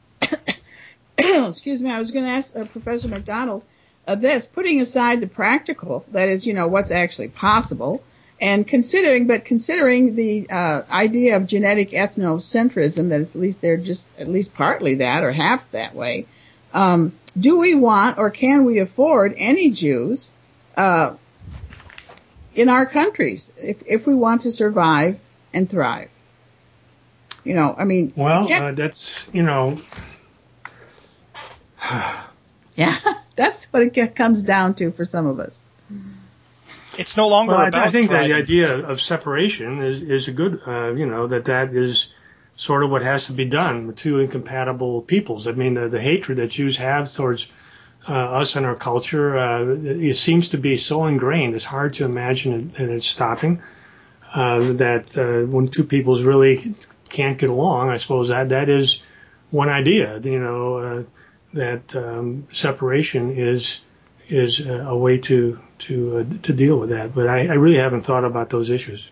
Excuse me. I was going to ask uh, Professor McDonald, Uh, this, putting aside the practical, that is, you know, what's actually possible, and considering, but considering the uh, idea of genetic ethnocentrism, that at least they're just at least partly that or half that way, um, do we want or can we afford any Jews uh, in our countries if, if we want to survive and thrive? You know, I mean... Well, uh, that's, you know... Yeah, that's what it comes down to for some of us. It's no longer well, about I think thriving. that the idea of separation is, is a good, uh, you know, that that is sort of what has to be done with two incompatible peoples. I mean, the, the hatred that Jews have towards uh, us and our culture, uh, it seems to be so ingrained. It's hard to imagine it, that it's stopping. Uh, that uh, when two peoples really can't get along, I suppose that that is one idea, you know, uh, that um, separation is is a, a way to to uh, to deal with that. But I, I really haven't thought about those issues.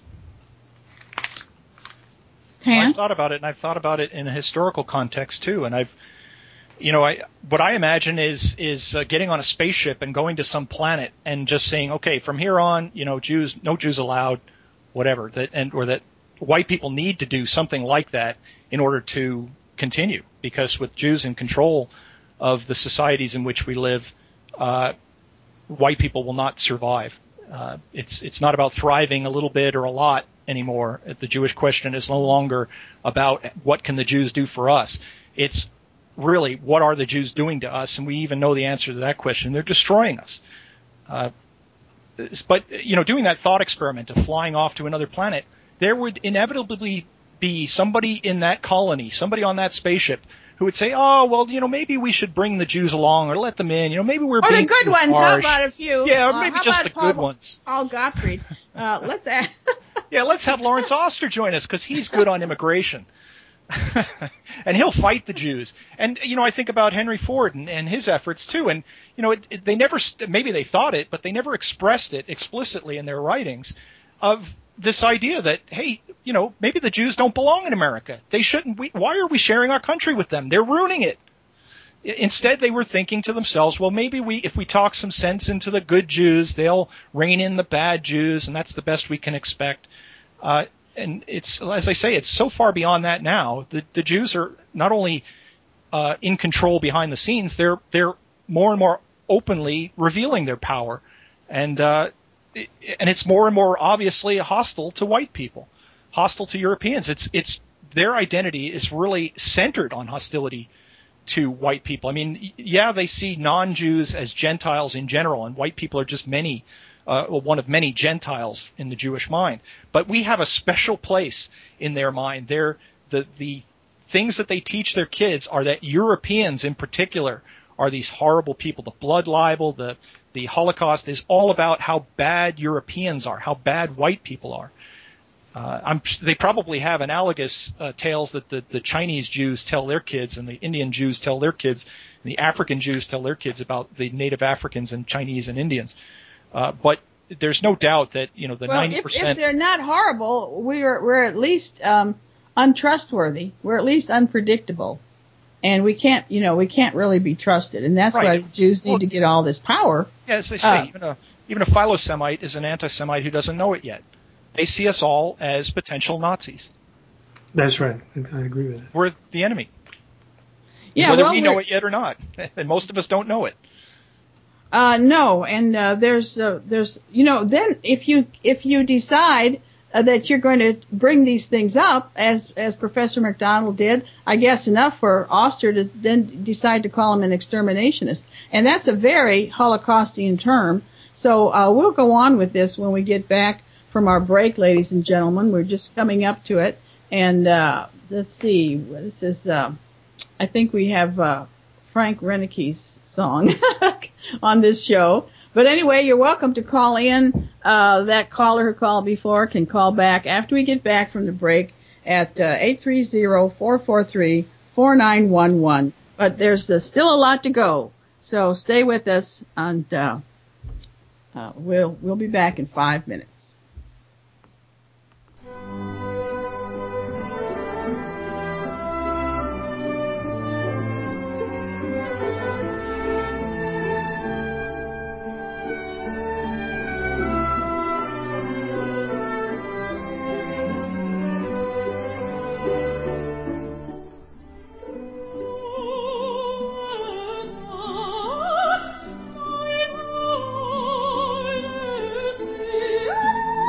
Well, I've thought about it, and I've thought about it in a historical context too. And I've, you know, I what I imagine is is uh, getting on a spaceship and going to some planet and just saying, okay, from here on, you know, Jews, no Jews allowed, whatever, that and or that white people need to do something like that in order to continue, because with Jews in control of the societies in which we live, uh, white people will not survive. Uh, it's it's not about thriving a little bit or a lot anymore. The Jewish question is no longer about what can the Jews do for us. It's really what are the Jews doing to us, and we even know the answer to that question. They're destroying us. Uh, but, you know, doing that thought experiment of flying off to another planet, there would inevitably be somebody in that colony, somebody on that spaceship who would say, oh, well, you know, maybe we should bring the Jews along or let them in. You know, maybe we're or being the good too ones. harsh. How about a few? Yeah, or uh, maybe just the Paul, good ones. Paul Gottfried. Uh, let's add. Yeah, let's have Lawrence Oster join us because he's good on immigration. And he'll fight the Jews. And, you know, I think about Henry Ford and, and his efforts, too. And, you know, it, it, they never, maybe they thought it, but they never expressed it explicitly in their writings of this idea that, hey, you know, maybe the Jews don't belong in America. They shouldn't. We, why are we sharing our country with them? They're ruining it. Instead, they were thinking to themselves, well, maybe we, if we talk some sense into the good Jews, they'll rein in the bad Jews, and that's the best we can expect. Uh, and it's, as I say, it's so far beyond that now. The, the Jews are not only uh, in control behind the scenes, they're they're more and more openly revealing their power, and uh, it, and it's more and more obviously hostile to white people, hostile to Europeans. It's it's their identity is really centered on hostility to white people. I mean, yeah, they see non-Jews as Gentiles in general, and white people are just many, uh, one of many Gentiles in the Jewish mind. But we have a special place in their mind. They're, the the things that they teach their kids are that Europeans in particular are these horrible people. The blood libel, the the Holocaust is all about how bad Europeans are, how bad white people are. Uh, I'm, they probably have analogous uh, tales that the, the Chinese Jews tell their kids, and the Indian Jews tell their kids, and the African Jews tell their kids about the native Africans and Chinese and Indians. Uh, but there's no doubt that, you know, the well, ninety percent. If, if they're not horrible, we're we're at least um, untrustworthy. We're at least unpredictable, and we can't, you know, we can't really be trusted, and that's Right. why Jews need Well, to get all this power. Yeah, as they say, Uh, even a even a Philo-Semite is an anti-Semite who doesn't know it yet. They see us all as potential Nazis. That's right. I agree with that. We're the enemy. Yeah, whether well, we know we're- it yet or not. And most of us don't know it. Uh, no, and uh, there's uh, there's you know then if you if you decide uh, that you're going to bring these things up as as Professor McDonald did, I guess enough for Oster to then decide to call him an exterminationist, and that's a very Holocaustian term. So uh, we'll go on with this when we get back from our break, ladies and gentlemen. We're just coming up to it, and uh, let's see, this is uh, I think we have uh, Frank Reneke's song on this show. But anyway, you're welcome to call in. Uh, that caller who called before can call back after we get back from the break at uh, eight three zero, four four three, four nine one one. But there's uh, still a lot to go, so stay with us, and uh, uh, we'll we'll be back in five minutes. Oh,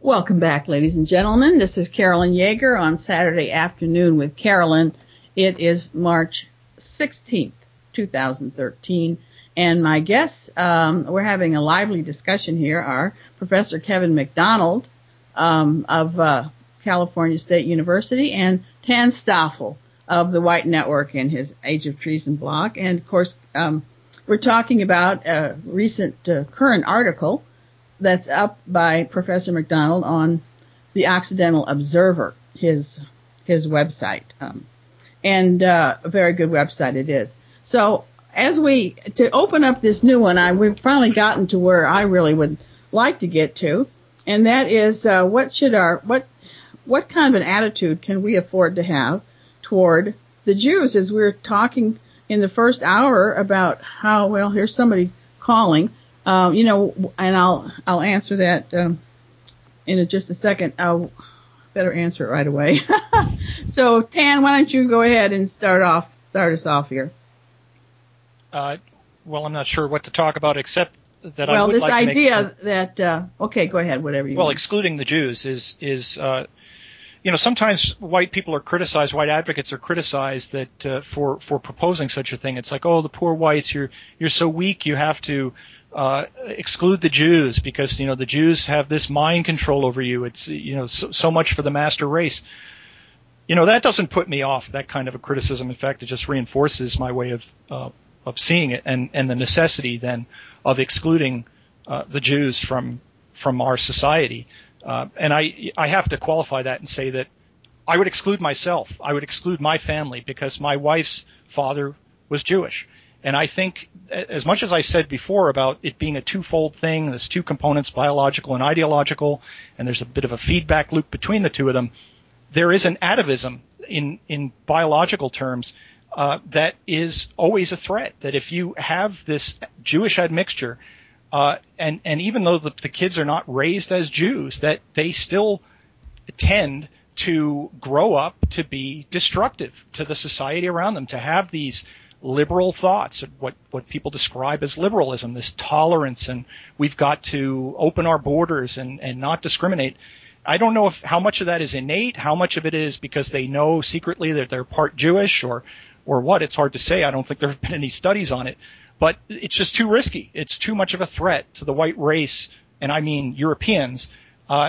Welcome back, ladies and gentlemen. This is Carolyn Yeager on Saturday Afternoon with Carolyn. It is March sixteenth, twenty thirteen, and my guests, um, we're having a lively discussion here, are Professor Kevin McDonald um, of uh, California State University and Tan Stoffel of the White Network and his Age of Treason blog. And, of course, um, we're talking about a recent uh, current article that's up by Professor McDonald on the Occidental Observer, his his website, um, and uh, a very good website it is. So as we to open up this new one, I we've finally gotten to where I really would like to get to, and that is uh, what should our what what kind of an attitude can we afford to have toward the Jews? As we we're talking in the first hour about how well here's somebody calling. Um, you know, and I'll I'll answer that um, in a, just a second. I'll better answer it right away. So, Tan, why don't you go ahead and start off start us off here? Uh, well, I'm not sure what to talk about except that well, I would this like to make. idea that uh, okay, go ahead, whatever you. Well, want. excluding the Jews is is. Uh, You know, sometimes white people are criticized, white advocates are criticized that uh, for for proposing such a thing. It's like, oh, the poor whites, you're you're so weak, you have to uh, exclude the Jews because you know the Jews have this mind control over you. It's you know so, so much for the master race. You know, that doesn't put me off, that kind of a criticism. In fact, it just reinforces my way of uh, of seeing it and and the necessity then of excluding uh, the Jews from from our society. Uh, and I, I have to qualify that and say that I would exclude myself. I would exclude my family because my wife's father was Jewish. And I think, as much as I said before about it being a twofold thing, there's two components, biological and ideological, and there's a bit of a feedback loop between the two of them, there is an atavism in, in biological terms uh, that is always a threat, that if you have this Jewish admixture, Uh, and, and even though the, the kids are not raised as Jews, that they still tend to grow up to be destructive to the society around them, to have these liberal thoughts, what, what people describe as liberalism, this tolerance, and we've got to open our borders and, and not discriminate. I don't know if how much of that is innate, how much of it is because they know secretly that they're part Jewish or, or what. It's hard to say. I don't think there have been any studies on it. But it's just too risky. It's too much of a threat to the white race, and I mean Europeans, uh,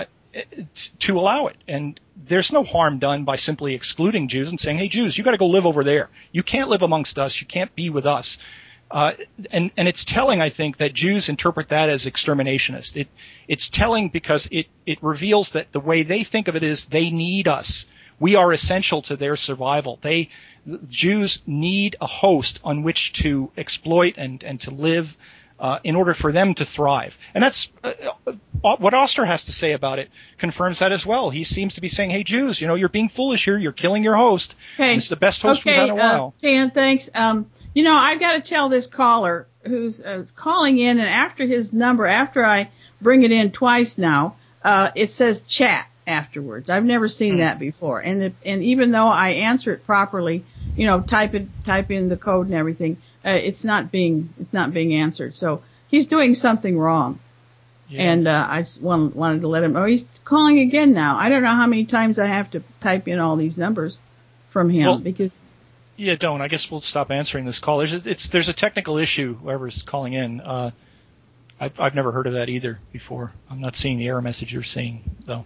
to allow it. And there's no harm done by simply excluding Jews and saying, hey, Jews, you got to go live over there. You can't live amongst us. You can't be with us. Uh, and, and it's telling, I think, that Jews interpret that as exterminationist. It, it's telling because it, it reveals that the way they think of it is they need us. We are essential to their survival. They Jews need a host on which to exploit and, and to live uh, in order for them to thrive. And that's uh, what Oster has to say about it confirms that as well. He seems to be saying, hey, Jews, you know, you're being foolish here. You're killing your host. Hey, it's the best host okay, we've had in a while. Uh, Dan, thanks. Um, you know, I've got to tell this caller who's uh, calling in, and after his number, after I bring it in twice now, uh, it says chat afterwards. I've never seen hmm. that before. And the, and even though I answer it properly, you know, type it, type in the code and everything, uh, it's not being, it's not being answered. So he's doing something wrong. Yeah. And, uh, I just want, wanted to let him, oh, he's calling again now. I don't know how many times I have to type in all these numbers from him well, because. Yeah, don't. I guess we'll stop answering this call. There's, it's, there's a technical issue, whoever's calling in. Uh, I've, I've never heard of that either before. I'm not seeing the error message you're seeing, though.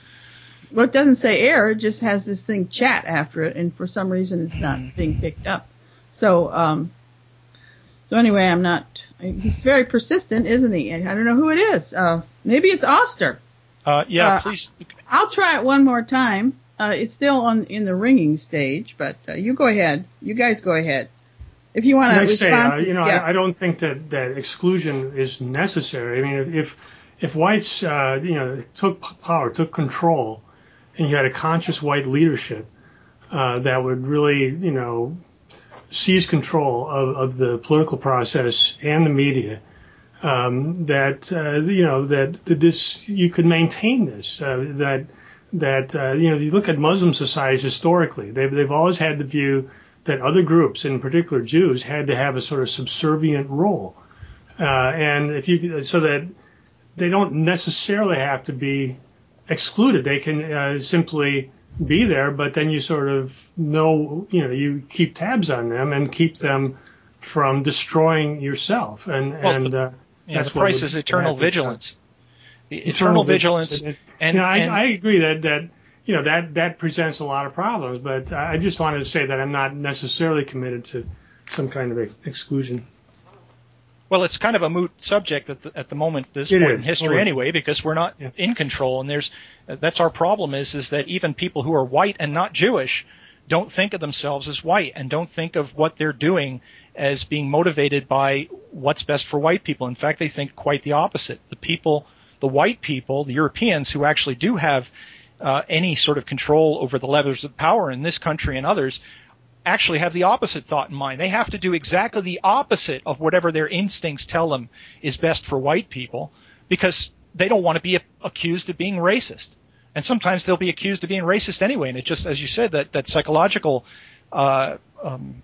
Well, it doesn't say error. It just has this thing chat after it, and for some reason it's not being picked up. So, um, so anyway, I'm not. He's very persistent, isn't he? I don't know who it is. Uh, maybe it's Oster. Uh, yeah, uh, please. I'll try it one more time. Uh, it's still on in the ringing stage, but uh, you go ahead. You guys go ahead. If you want to respond. Say, uh, you know, yeah. I, I don't think that, that exclusion is necessary. I mean, if if whites, uh, you know, took power, took control, and you had a conscious white leadership uh, that would really, you know, seize control of, of the political process and the media, um, that, uh, you know, that, that this, you could maintain this, uh, that, that, uh, you know, if you look at Muslim societies historically, they've, they've always had the view that other groups, in particular Jews, had to have a sort of subservient role. Uh, and if you, so that they don't necessarily have to be excluded. They can uh, simply be there, but then you sort of know, you know, you keep tabs on them and keep them from destroying yourself. And, well, and, uh, yeah, that's the what price is eternal vigilance. The eternal, eternal vigilance. vigilance. And, yeah, I, and I agree that, that, you know, that, that presents a lot of problems, but I just wanted to say that I'm not necessarily committed to some kind of ex- exclusion. Well, it's kind of a moot subject at the, at the moment, this It point is. in history Totally. anyway, because we're not Yeah. in control. And there's, that's our problem is, is that even people who are white and not Jewish don't think of themselves as white and don't think of what they're doing as being motivated by what's best for white people. In fact, they think quite the opposite. The people, the white people, the Europeans who actually do have uh, any sort of control over the levers of power in this country and others actually have the opposite thought in mind. They have to do exactly the opposite of whatever their instincts tell them is best for white people because they don't want to be a- accused of being racist. And sometimes they'll be accused of being racist anyway. And it just, as you said, that, that psychological uh, um,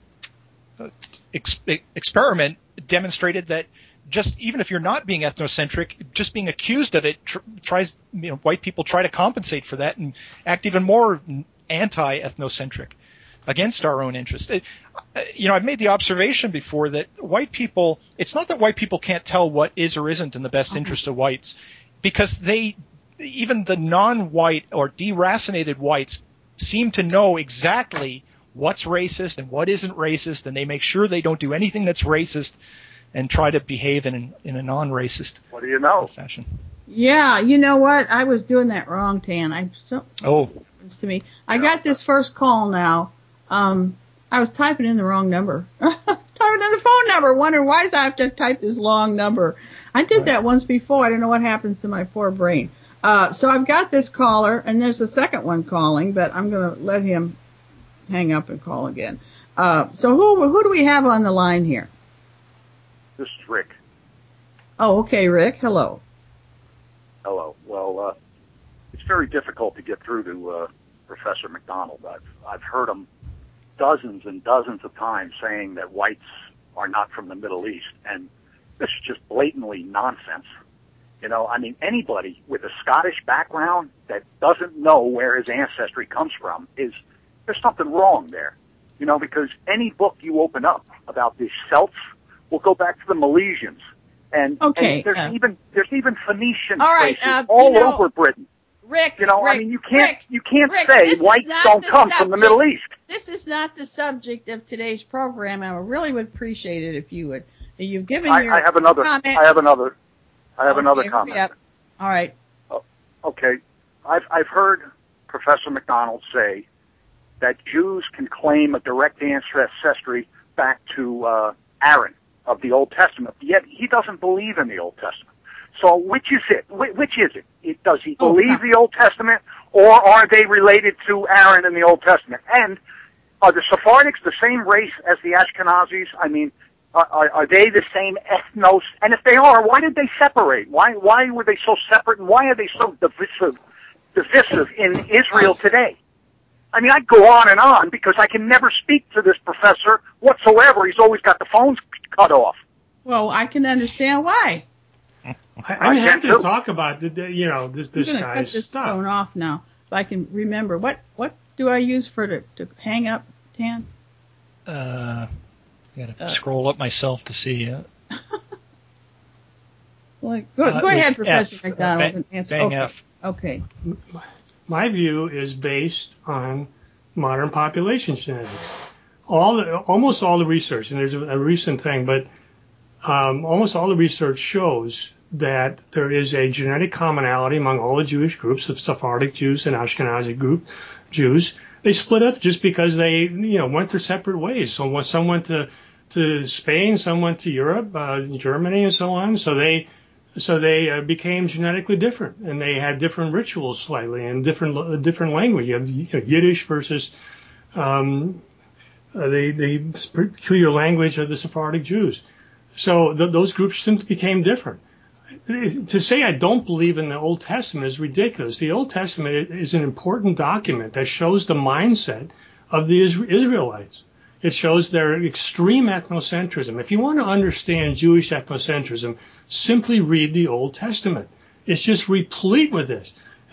ex- experiment demonstrated that just even if you're not being ethnocentric, just being accused of it tr- tries, you know, white people try to compensate for that and act even more anti-ethnocentric against our own interests. It, you know, I've made the observation before that white people, it's not that white people can't tell what is or isn't in the best interest of whites, because they, even the non-white or deracinated whites seem to know exactly what's racist and what isn't racist, and they make sure they don't do anything that's racist and try to behave in, in a non-racist What do you know? fashion. Yeah, you know what? I was doing that wrong, Tan. I so Oh, happens to me. I got this first call now. Um, I was typing in the wrong number. typing in the phone number, wondering why does I have to type this long number? I did Right. that once before. I don't know what happens to my poor brain. Uh, so I've got this caller, and there's a second one calling, but I'm going to let him hang up and call again. Uh, so who who do we have on the line here? This is Rick. Oh, okay, Rick. Hello. Hello. Well, uh, it's very difficult to get through to uh, Professor McDonald. I've I've heard him dozens and dozens of times saying that whites are not from the Middle East, and this is just blatantly nonsense. You know, I mean, anybody with a Scottish background that doesn't know where his ancestry comes from is, there's something wrong there. You know, because any book you open up about the Celts will go back to the Milesians. And, Okay, and there's uh, even, there's even Phoenician all right, traces uh, all you know, over Britain. Rick, You know, Rick, I mean, you can't, Rick, you can't Rick, say this is whites not don't the come from the subject. Middle East. This is not the subject of today's program. I really would appreciate it if you would. You've given I, your I have another, comment. I have another, I have Okay, another hurry comment. up. All right. Okay, I've I've heard Professor McDonald say that Jews can claim a direct ancestry back to uh, Aaron of the Old Testament, yet he doesn't believe in the Old Testament. So which is it? Wh- Which is it? it does he Oh, believe no. the Old Testament, or are they related to Aaron in the Old Testament? And are the Sephardics the same race as the Ashkenazis? I mean, are, are, are they the same ethnos? And if they are, why did they separate? Why why were they so separate? And why are they so divisive, divisive in Israel today? I mean, I go on and on because I can never speak to this professor whatsoever. He's always got the phones cut off. Well, I can understand why. I, I I'm can happy too. to talk about the, the, you know, this, I'm this going to cut guy's this stuff. phone off now. If I can remember. What What do I use for to, to hang up, Tan? uh, got to Uh, scroll up myself to see. Uh, Well, go Uh, go it ahead, was Professor F, McDonald, uh, and answer. bang Okay. F. Okay. My view is based on modern population genetics. All the, almost all the research, and there's a, a recent thing, but um, almost all the research shows that there is a genetic commonality among all the Jewish groups of Sephardic Jews and Ashkenazi group Jews. They split up just because they, you know, went their separate ways. So some went to to Spain, some went to Europe, uh, Germany, and so on. So they So they uh, became genetically different, and they had different rituals slightly, and different uh, different language. You have, you know, Yiddish versus um, uh, the the peculiar language of the Sephardic Jews. So th- those groups simply became different. To say I don't believe in the Old Testament is ridiculous. The Old Testament is an important document that shows the mindset of the Israelites. It shows their extreme ethnocentrism. If you want to understand Jewish ethnocentrism, simply read the Old Testament. It's just replete with this.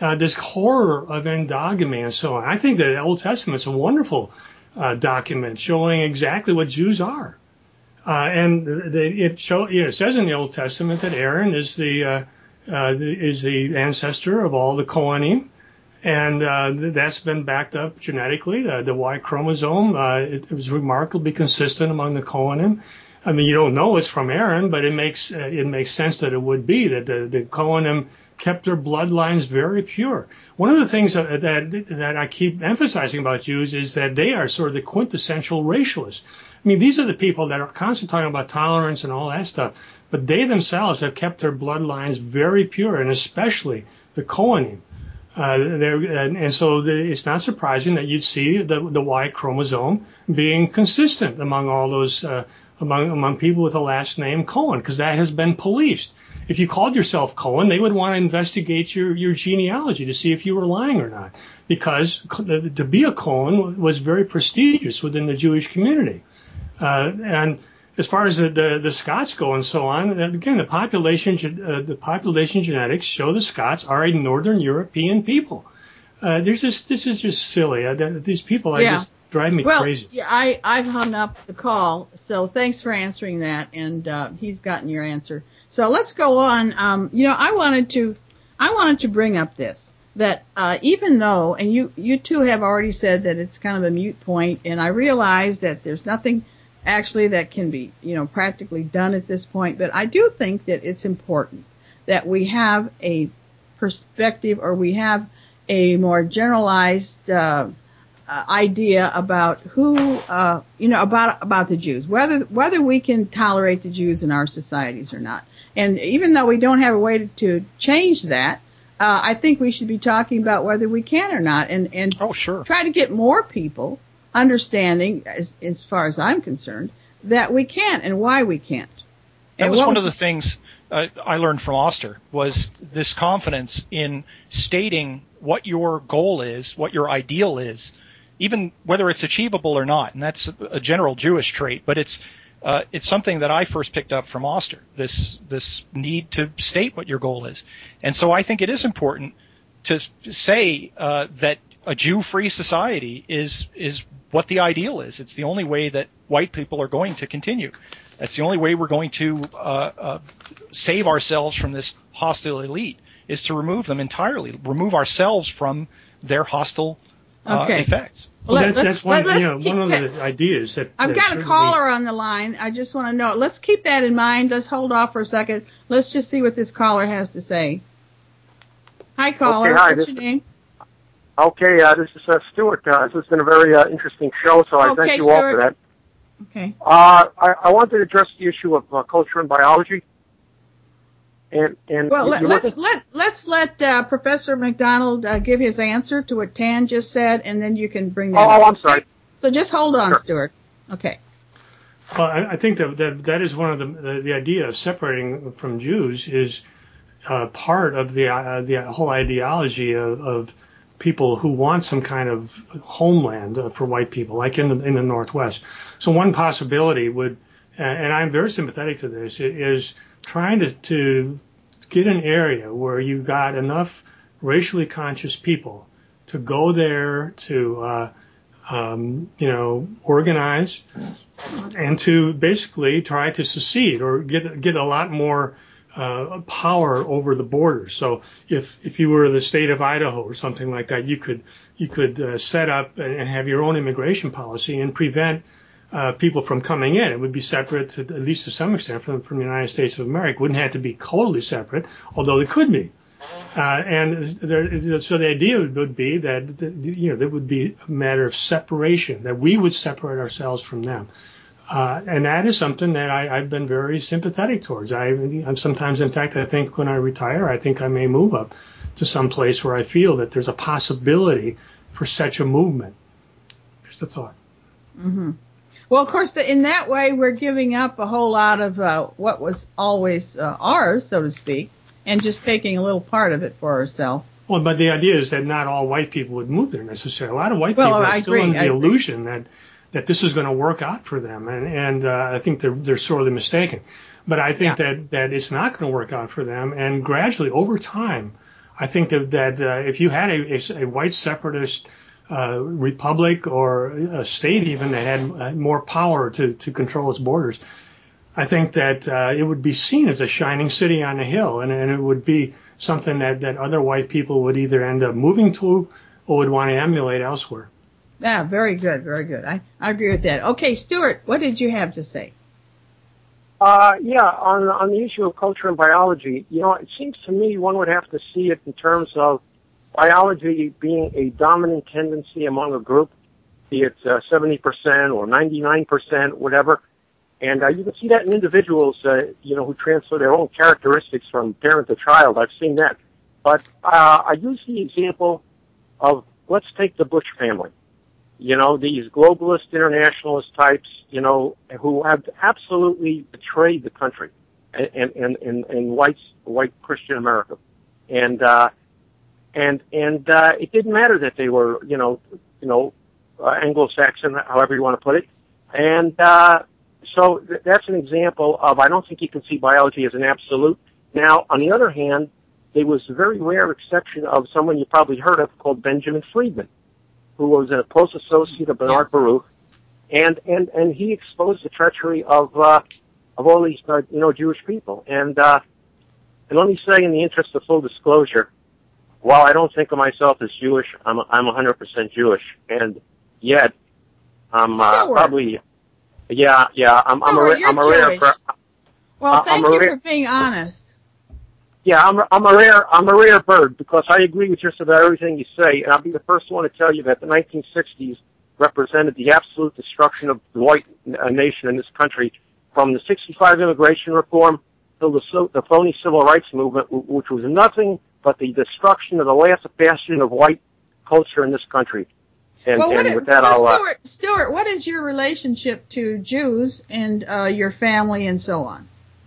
uh, this horror of endogamy and so on. I think the Old Testament's a wonderful uh, document showing exactly what Jews are. Uh, and the, it show, you know, it says in the Old Testament that Aaron is the, uh, uh, the is the ancestor of all the Kohanim, and uh, that's been backed up genetically. The, the Y chromosome, uh, it, it was remarkably consistent among the Kohanim. I mean, you don't know it's from Aaron, but it makes uh, it makes sense that it would be that the, the Kohanim kept their bloodlines very pure. One of the things that, that that I keep emphasizing about Jews is that they are sort of the quintessential racialists. I mean, these are the people that are constantly talking about tolerance and all that stuff, but they themselves have kept their bloodlines very pure, and especially the Kohanim. Uh, and, and so the, it's not surprising that you'd see the, the Y chromosome being consistent among all those, uh, among among people with the last name Cohen, because that has been policed. If you called yourself Cohen, they would want to investigate your, your genealogy to see if you were lying or not, because to be a Cohen was very prestigious within the Jewish community. Uh, and as far as the, the, the Scots go and so on, again, the population uh, the population genetics show the Scots are a Northern European people. Uh, there's just this is just silly. Uh, these people, yeah. I just drive me well, crazy. Yeah, I I've hung up the call, so thanks for answering that, and uh, he's gotten your answer. So let's go on. Um, you know, I wanted to I wanted to bring up this that uh, even though, and you you two have already said that it's kind of a moot point, and I realize that there's nothing actually that can be, you know, practically done at this point. But I do think that it's important that we have a perspective, or we have a more generalized uh, uh, idea about who, uh, you know, about about the Jews, whether whether we can tolerate the Jews in our societies or not. And even though we don't have a way to, to change that, uh, I think we should be talking about whether we can or not, and and oh, sure. try to get more people understanding, as, as far as I'm concerned, that we can and why we can't. That and was one was of the things uh, I learned from Oster, was this confidence in stating what your goal is, what your ideal is, even whether it's achievable or not. And that's a, a general Jewish trait, but it's uh, it's something that I first picked up from Oster, this this need to state what your goal is. And so I think it is important to say uh, that a Jew-free society is is what the ideal is. It's the only way that white people are going to continue. That's the only way we're going to uh, uh, save ourselves from this hostile elite, is to remove them entirely, remove ourselves from their hostile uh, okay. effects. Well, that, that's one, let, you know, one of that, the ideas that I've that got a caller on the line. I just want to know. Let's keep that in mind. Let's hold off for a second. Let's just see what this caller has to say. Hi, caller. Okay, hi, What's this, your name? Okay, uh, this is uh, Stuart. Uh, this has been a very uh, interesting show, so I okay, thank you Stuart. all for that. Okay. Uh, I, I wanted to address the issue of uh, culture and biology. And, and well, you, let, you let's looking... let let's let uh, Professor McDonald uh, give his answer to what Tan just said, and then you can bring that. Oh, up. oh I'm sorry. Okay? So just hold on, sure. Stuart. Okay. Well, I, I think that, that that is one of the the, the idea of separating from Jews is uh, part of the uh, the whole ideology of, of people who want some kind of homeland uh, for white people, like in the in the Northwest. So one possibility would, uh, and I'm very sympathetic to this, is trying to, to get an area where you got enough racially conscious people to go there to, uh, um, you know, organize and to basically try to secede or get get a lot more uh, power over the borders. So if if you were the state of Idaho or something like that, you could you could uh, set up and have your own immigration policy and prevent Uh, people from coming in. It would be separate, to, at least to some extent, from, from the United States of America. It wouldn't have to be totally separate, although it could be. Uh, and there, so the idea would be that, you know, there would be a matter of separation, that we would separate ourselves from them. Uh, and that is something that I, I've been very sympathetic towards. I, I'm sometimes, in fact, I think when I retire, I think I may move up to some place where I feel that there's a possibility for such a movement. Just a thought. Mm-hmm. Well, of course, the, in that way, we're giving up a whole lot of uh, what was always uh, ours, so to speak, and just taking a little part of it for ourselves. Well, but the idea is that not all white people would move there necessarily. A lot of white well, people I are still agree, under the I illusion agree. that that this is going to work out for them, and and uh, I think they're they're sorely mistaken. But I think yeah. that that it's not going to work out for them, and gradually over time, I think that, that uh, if you had a, a, a white separatist uh, republic or a state even that had uh, more power to, to control its borders, I think that uh, it would be seen as a shining city on a hill, and, and it would be something that, that other white people would either end up moving to or would want to emulate elsewhere. Yeah, very good, very good. I, I agree with that. Okay, Stuart, what did you have to say? Uh, yeah, on on the issue of culture and biology, you know, it seems to me one would have to see it in terms of biology being a dominant tendency among a group, be it uh, seventy percent or ninety-nine percent, whatever. And uh, you can see that in individuals, uh, you know, who transfer their own characteristics from parent to child. I've seen that. But uh, I use the example of, let's take the Bush family. You know, these globalist internationalist types, you know, who have absolutely betrayed the country and, and, and, and whites, white Christian America. And, uh, and, and, uh, it didn't matter that they were, you know, you know, uh, Anglo-Saxon, however you want to put it. And, uh, so th- that's an example of, I don't think you can see biology as an absolute. Now, on the other hand, there was a very rare exception of someone you probably heard of called Benjamin Friedman, who was a close associate of Bernard Baruch, and, and, and he exposed the treachery of, uh, of all these, uh, you know, Jewish people. And, uh, and let me say in the interest of full disclosure, while I don't think of myself as Jewish, I'm, I'm one hundred percent Jewish. And yet, I'm, uh, probably, yeah, yeah, I'm, I'm Sure, a, I'm a rare, per- well, thank I'm a you rare, for being honest. Yeah, I'm a, I'm a rare I'm a rare bird because I agree with just about everything you say, and I'll be the first one to tell you that the nineteen sixties represented the absolute destruction of the white uh, nation in this country, from the sixty-five immigration reform till the, so, the phony civil rights movement, w- which was nothing but the destruction of the last bastion of white culture in this country. And, well, and what, with that, well, I'll... Stuart, uh, Stuart, what is your relationship to Jews and uh, your family and so on?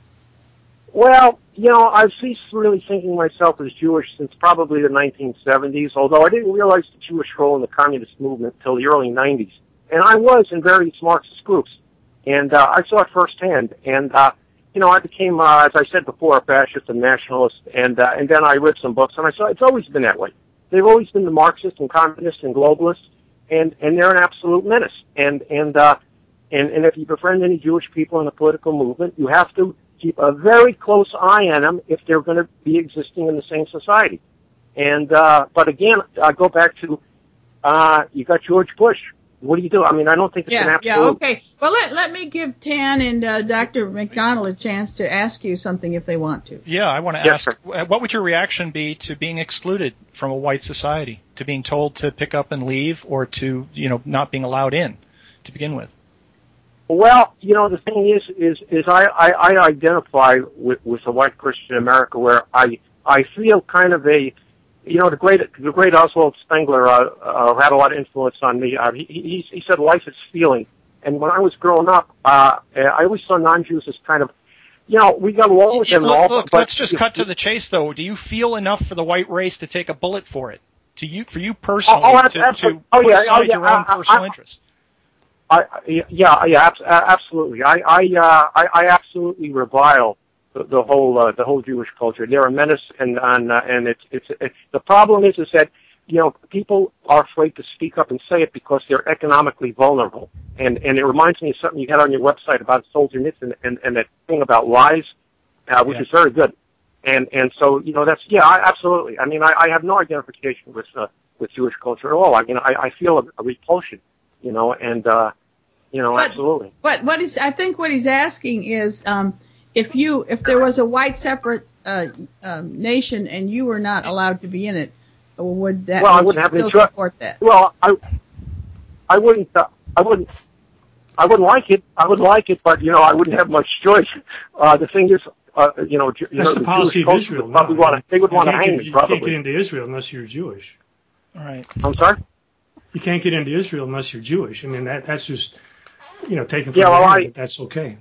Well, you know, I've ceased really thinking myself as Jewish since probably the nineteen seventies, although I didn't realize the Jewish role in the communist movement until the early nineties. And I was in various Marxist groups, and uh, I saw it firsthand. And, uh, you know, I became, uh, as I said before, a fascist and nationalist, and uh, and then I read some books, and I saw it's always been that way. They've always been the Marxists and communists and globalists, and, and they're an absolute menace. And, and, uh, and, and if you befriend any Jewish people in the political movement, you have to keep a very close eye on them if they're going to be existing in the same society. And, uh, but again, I go back to, uh, you got George Bush. What do you do? I mean, I don't think it's yeah, an absolute. Yeah, okay. Well, let, let me give Tan and uh, Doctor McDonald a chance to ask you something if they want to. Yeah, I want to Yes, ask, sir. what would your reaction be to being excluded from a white society, to being told to pick up and leave, or to, you know, not being allowed in to begin with? Well, you know, the thing is, is, is I, I, I identify with, with the white Christian America, where I, I feel kind of a, you know, the great, the great Oswald Spengler, uh, uh, had a lot of influence on me. Uh, he, he, he said life is feeling. And when I was growing up, uh, I always saw non-Jews as kind of, you know, we got along with them look, all. Look, but, let's just cut to the chase, though. Do you feel enough for the white race to take a bullet for it? To you, for you personally, oh, oh, to, to oh, put yeah, aside oh, yeah, your own I, personal I, interests? I, yeah, yeah, absolutely. I, I, uh, I, I absolutely revile the, the whole, uh, the whole Jewish culture. They're a menace, and, and, uh, and it's, it's, it's, the problem is, is that, you know, people are afraid to speak up and say it because they're economically vulnerable. And, and it reminds me of something you had on your website about Solzhenitsyn and, and that thing about lies, uh, which yeah. is very good. And, and so, you know, that's, yeah, I, absolutely. I mean, I, I have no identification with, uh, with Jewish culture at all. I mean, I, I feel a, a repulsion. You know, and, uh, you know, but, absolutely. But what he's, I think what he's asking is, um, if you, if there was a white separate, uh, um, nation and you were not allowed to be in it, would that, well, would I wouldn't you have still any cho- support that? Well, I, I wouldn't, uh, I wouldn't, I wouldn't like it. I would like it, but, you know, I wouldn't have much choice. Uh, the thing is, uh, you know, you That's know, the, the policy Jewish of Israel. would probably no, want to, they would want to hang get, me, you probably. can't get into Israel unless you're Jewish. All right. I'm sorry? You can't get into Israel unless you're Jewish. I mean, that, that's just, you know, taken for Yeah, well, granted I- that that's okay.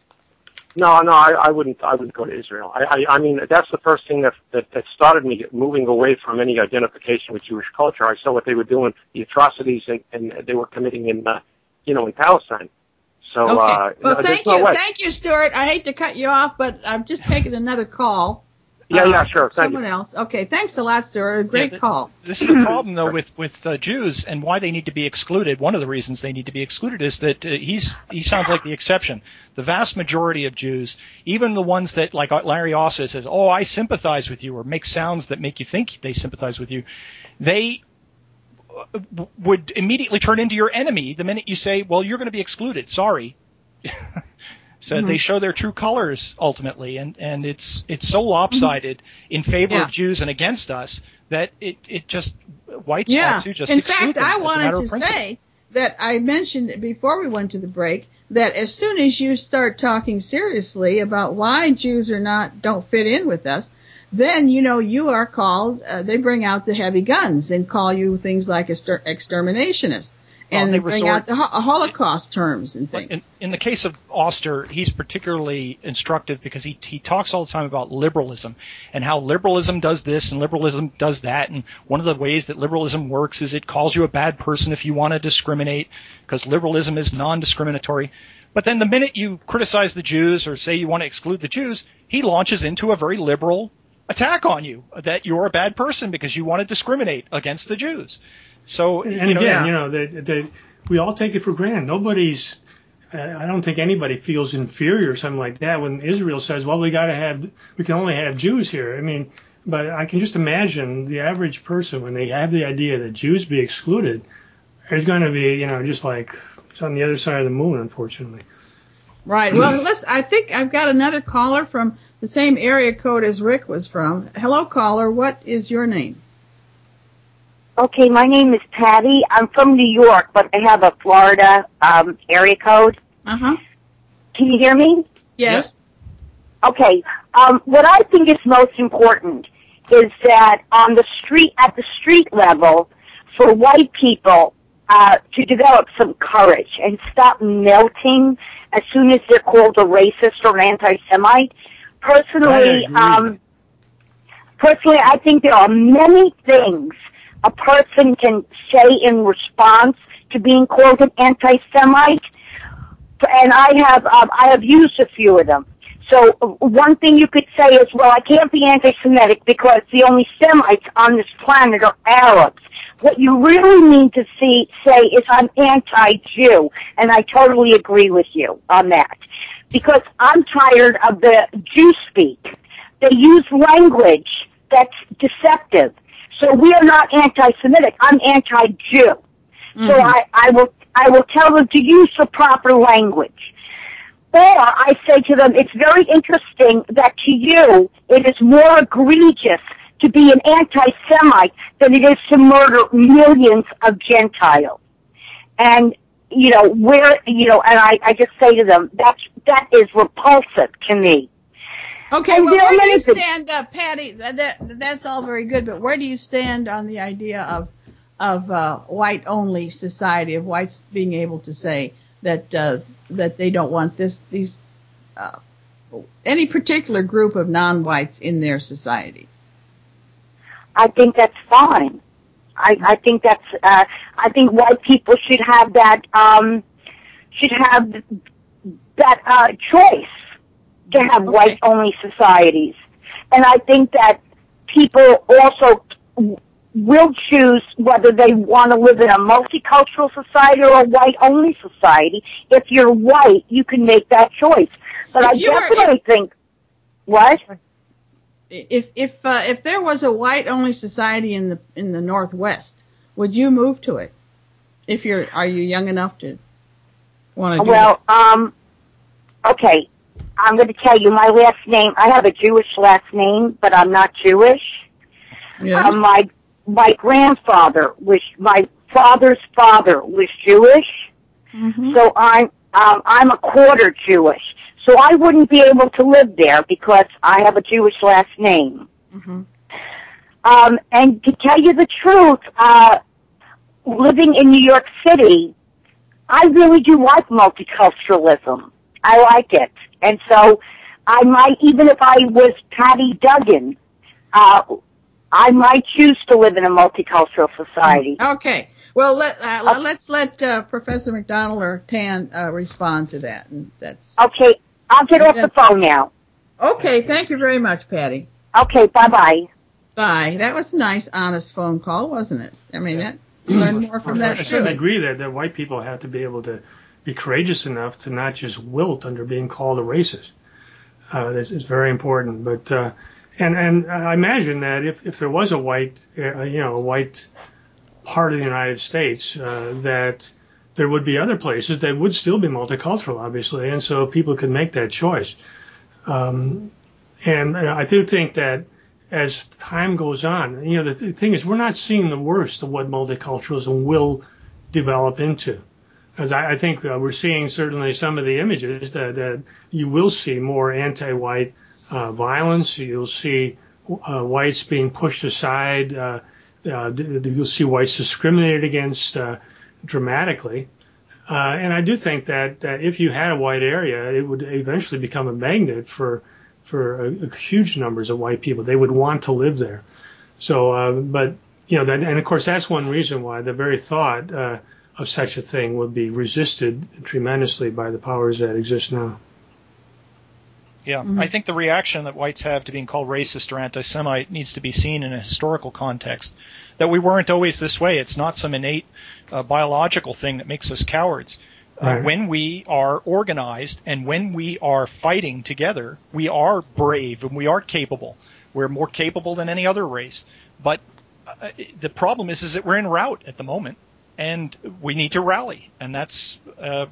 No, no, I, I wouldn't. I wouldn't go to Israel. I, I, I mean, that's the first thing that, that that started me moving away from any identification with Jewish culture. I saw what they were doing, the atrocities, and, and they were committing in, uh, you know, in Palestine. So, Okay. uh, Well, no, thank no you, way. thank you, Stuart. I hate to cut you off, but I've just taken another call. Yeah, uh, yeah, sure. Thank someone you. else. Okay, thanks a lot, sir. A great Yeah, the, call. This is the problem, though, with with uh, Jews and why they need to be excluded. One of the reasons they need to be excluded is that uh, he's he sounds like the exception. The vast majority of Jews, even the ones that, like Larry Oster says, "Oh, I sympathize with you," or make sounds that make you think they sympathize with you, they would immediately turn into your enemy the minute you say, "Well, you're going to be excluded." Sorry. So mm-hmm. they show their true colors ultimately, and, and it's it's so lopsided mm-hmm. in favor yeah. of Jews and against us that it, it just whites yeah. ought to just in exclude fact, them I as a wanted matter to of principle. say that I mentioned before we went to the break that as soon as you start talking seriously about why Jews are not don't fit in with us, then you know you are called. Uh, they bring out the heavy guns and call you things like a exter- exterminationist. And well, they bring resort, out the ho- Holocaust terms and things. In, in the case of Oster, he's particularly instructive because he he talks all the time about liberalism and how liberalism does this and liberalism does that. And one of the ways that liberalism works is it calls you a bad person if you want to discriminate, because liberalism is non-discriminatory. But then the minute you criticize the Jews or say you want to exclude the Jews, he launches into a very liberal attack on you, that you're a bad person because you want to discriminate against the Jews. So, and you know, again, yeah. you know, they, they, we all take it for granted. Nobody's, I don't think anybody feels inferior or something like that when Israel says, well, we got to have, we can only have Jews here. I mean, but I can just imagine the average person when they have the idea that Jews be excluded, is going to be, you know, just like it's on the other side of the moon, unfortunately. Right. Well, let's, I think I've got another caller from the same area code as Rick was from. Hello, caller. What is your name? Okay, my name is Patty. I'm from New York, but I have a Florida um, area code. Uh-huh. Can you hear me? Yes. Okay. Um, what I think is most important is that on the street, at the street level, for white people uh, to develop some courage and stop melting as soon as they're called a racist or an anti-Semite. Personally, I um, personally, I think there are many things a person can say in response to being called an anti-Semite, and I have um, I have used a few of them. So one thing you could say is, well, I can't be anti-Semitic because the only Semites on this planet are Arabs. What you really need to see say is I'm anti-Jew, and I totally agree with you on that, because I'm tired of the Jew speak. They use language that's deceptive. So we are not anti-Semitic. I'm anti-Jew. Mm-hmm. So I, I will I will tell them to use the proper language. Or I say to them, it's very interesting that to you it is more egregious to be an anti-Semite than it is to murder millions of Gentiles. And, you know, where, you know, and I, I just say to them, that's, that is repulsive to me. Okay, and well, where do you things. stand, uh, Patty? That, that that's all very good, but where do you stand on the idea of of uh, white-only society, of whites being able to say that uh, that they don't want this these uh, any particular group of non-whites in their society? I think that's fine. I, I think that's. Uh, I think white people should have that. Um, should have that uh, choice to have okay. white-only societies. And I think that people also will choose whether they want to live in a multicultural society or a white-only society. If you're white, you can make that choice. But if I definitely were, if, think, what? If if uh, if there was a white-only society in the in the Northwest, would you move to it? If you're, are you young enough to want to do well, that? um, okay. I'm going to tell you my last name. I have a Jewish last name, but I'm not Jewish. Yeah. Uh, my my grandfather was my father's father was Jewish, mm-hmm. so I'm um, I'm a quarter Jewish. So I wouldn't be able to live there because I have a Jewish last name. Mm-hmm. Um, and to tell you the truth, uh, living in New York City, I really do like multiculturalism. I like it. And so I might, even if I was Patty Duggan, uh, I might choose to live in a multicultural society. Okay. Well, let, uh, uh, let's let uh, Professor McDonald or Tan uh, respond to that. And that's okay. I'll get off the phone now. Okay. Thank you very much, Patty. Okay, bye-bye. Bye. That was a nice, honest phone call, wasn't it? I mean, that, you learned more from that, I too. certainly agree that, that white people have to be able to be courageous enough to not just wilt under being called a racist. Uh, this is very important. But uh, and and I imagine that if, if there was a white, uh, you know, a white part of the United States, uh, that there would be other places that would still be multicultural, obviously, and so people could make that choice. Um, and I do think that as time goes on, you know, the th- thing is, we're not seeing the worst of what multiculturalism will develop into. As I, I think uh, we're seeing certainly some of the images that, that you will see more anti-white uh, violence. You'll see uh, whites being pushed aside. Uh, uh, you'll see whites discriminated against uh, dramatically. Uh, and I do think that uh, if you had a white area, it would eventually become a magnet for for a, a huge numbers of white people. They would want to live there. So, uh, but you know, that, and of course, that's one reason why the very thought uh, of such a thing would be resisted tremendously by the powers that exist now. Yeah, mm-hmm. I think the reaction that whites have to being called racist or anti-Semite needs to be seen in a historical context. That we weren't always this way. It's not some innate uh, biological thing that makes us cowards. Right. Uh, when we are organized and when we are fighting together, we are brave and we are capable. We're more capable than any other race. But uh, the problem is, is that we're en route at the moment, and we need to rally. And that's uh,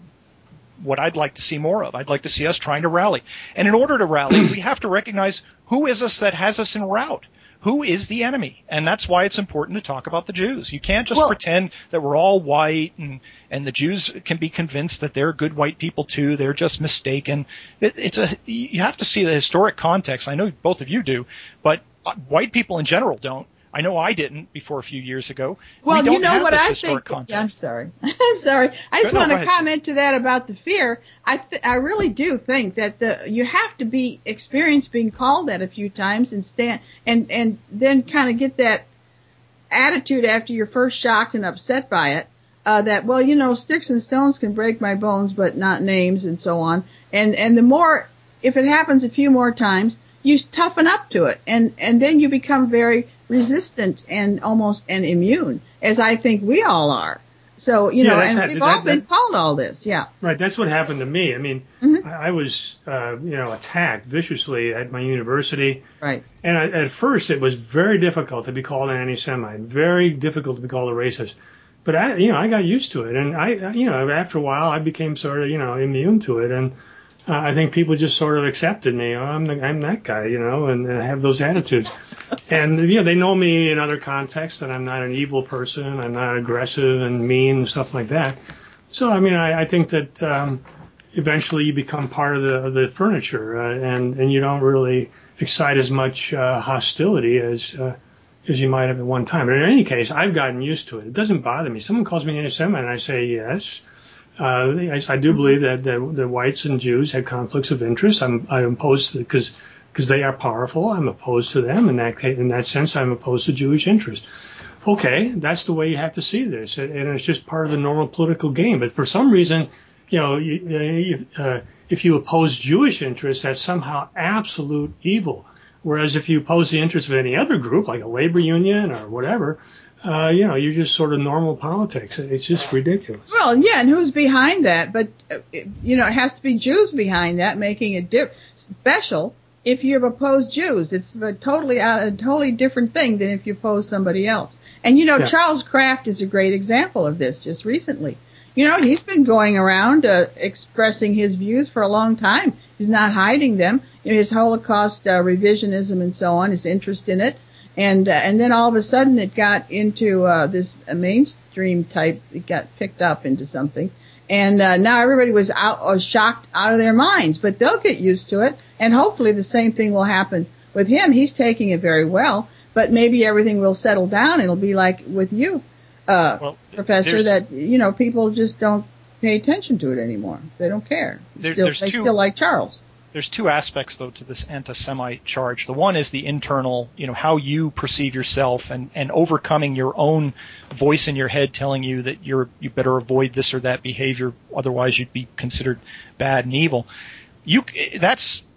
what I'd like to see more of. I'd like to see us trying to rally. And in order to rally, we have to recognize who is us that has us en route. Who is the enemy? And that's why it's important to talk about the Jews. You can't just well, pretend that we're all white and, and the Jews can be convinced that they're good white people too. They're just mistaken. It, it's a, you have to see the historic context. I know both of you do, but white people in general don't. I know I didn't before a few years ago. Well, we don't you know have what this I historic think. context. Yeah, I'm sorry. I'm sorry. I just no, want to ahead, comment to that about the fear. I th- I really do think that the you have to be experienced being called that a few times and stand and and then kind of get that attitude after you're first shocked and upset by it. Uh, that well, you know, sticks and stones can break my bones, but not names, and so on. And and the more, if it happens a few more times, you toughen up to it, and and then you become very resistant and almost and immune, as I think we all are. So, you yeah, know, and that, we've that, all that, been that, called all this, yeah. Right, that's what happened to me. I mean, mm-hmm. I, I was, uh, you know, attacked viciously at my university. Right. And I, at first, it was very difficult to be called an anti-Semite, very difficult to be called a racist. But I, you know, I got used to it, and I, you know, after a while, I became sort of, you know, immune to it, and uh, I think people just sort of accepted me. Oh, I'm the, I'm that guy, you know, and, and I have those attitudes. And, you know, they know me in other contexts that I'm not an evil person. I'm not aggressive and mean and stuff like that. So, I mean, I, I think that um, eventually you become part of the, of the furniture uh, and, and you don't really excite as much uh, hostility as uh, as you might have at one time. But in any case, I've gotten used to it. It doesn't bother me. Someone calls me anti-Semite and I say yes. Uh, I, I do believe that, that the whites and Jews have conflicts of interest. I'm, I'm opposed to because because they are powerful. I'm opposed to them. In that in that sense, I'm opposed to Jewish interest. Okay, that's the way you have to see this, and it's just part of the normal political game. But for some reason, you know, you, uh, if you oppose Jewish interests, that's somehow absolute evil. Whereas if you oppose the interests of any other group, like a labor union or whatever, uh, you know, you're just sort of normal politics. It's just ridiculous. Well, yeah, and who's behind that? But, uh, you know, it has to be Jews behind that, making it di- special. If you've opposed Jews, it's a totally out, a totally different thing than if you oppose somebody else. And, you know, yeah. Charles Kraft is a great example of this just recently. You know, he's been going around uh, expressing his views for a long time. He's not hiding them. You know, his Holocaust uh, revisionism and so on, his interest in it. And uh, and then all of a sudden it got into uh, this uh, mainstream type. It got picked up into something. And uh, now everybody was out or shocked out of their minds. But they'll get used to it. And hopefully the same thing will happen with him. He's taking it very well. But maybe everything will settle down. It'll be like with you, uh, well, Professor, that, you know, people just don't pay attention to it anymore. They don't care. There, still, they two, still like Charles. There's two aspects, though, to this anti-Semite charge. The one is the internal, you know, how you perceive yourself and, and overcoming your own voice in your head telling you that you're you better avoid this or that behavior, otherwise you'd be considered bad and evil. You that's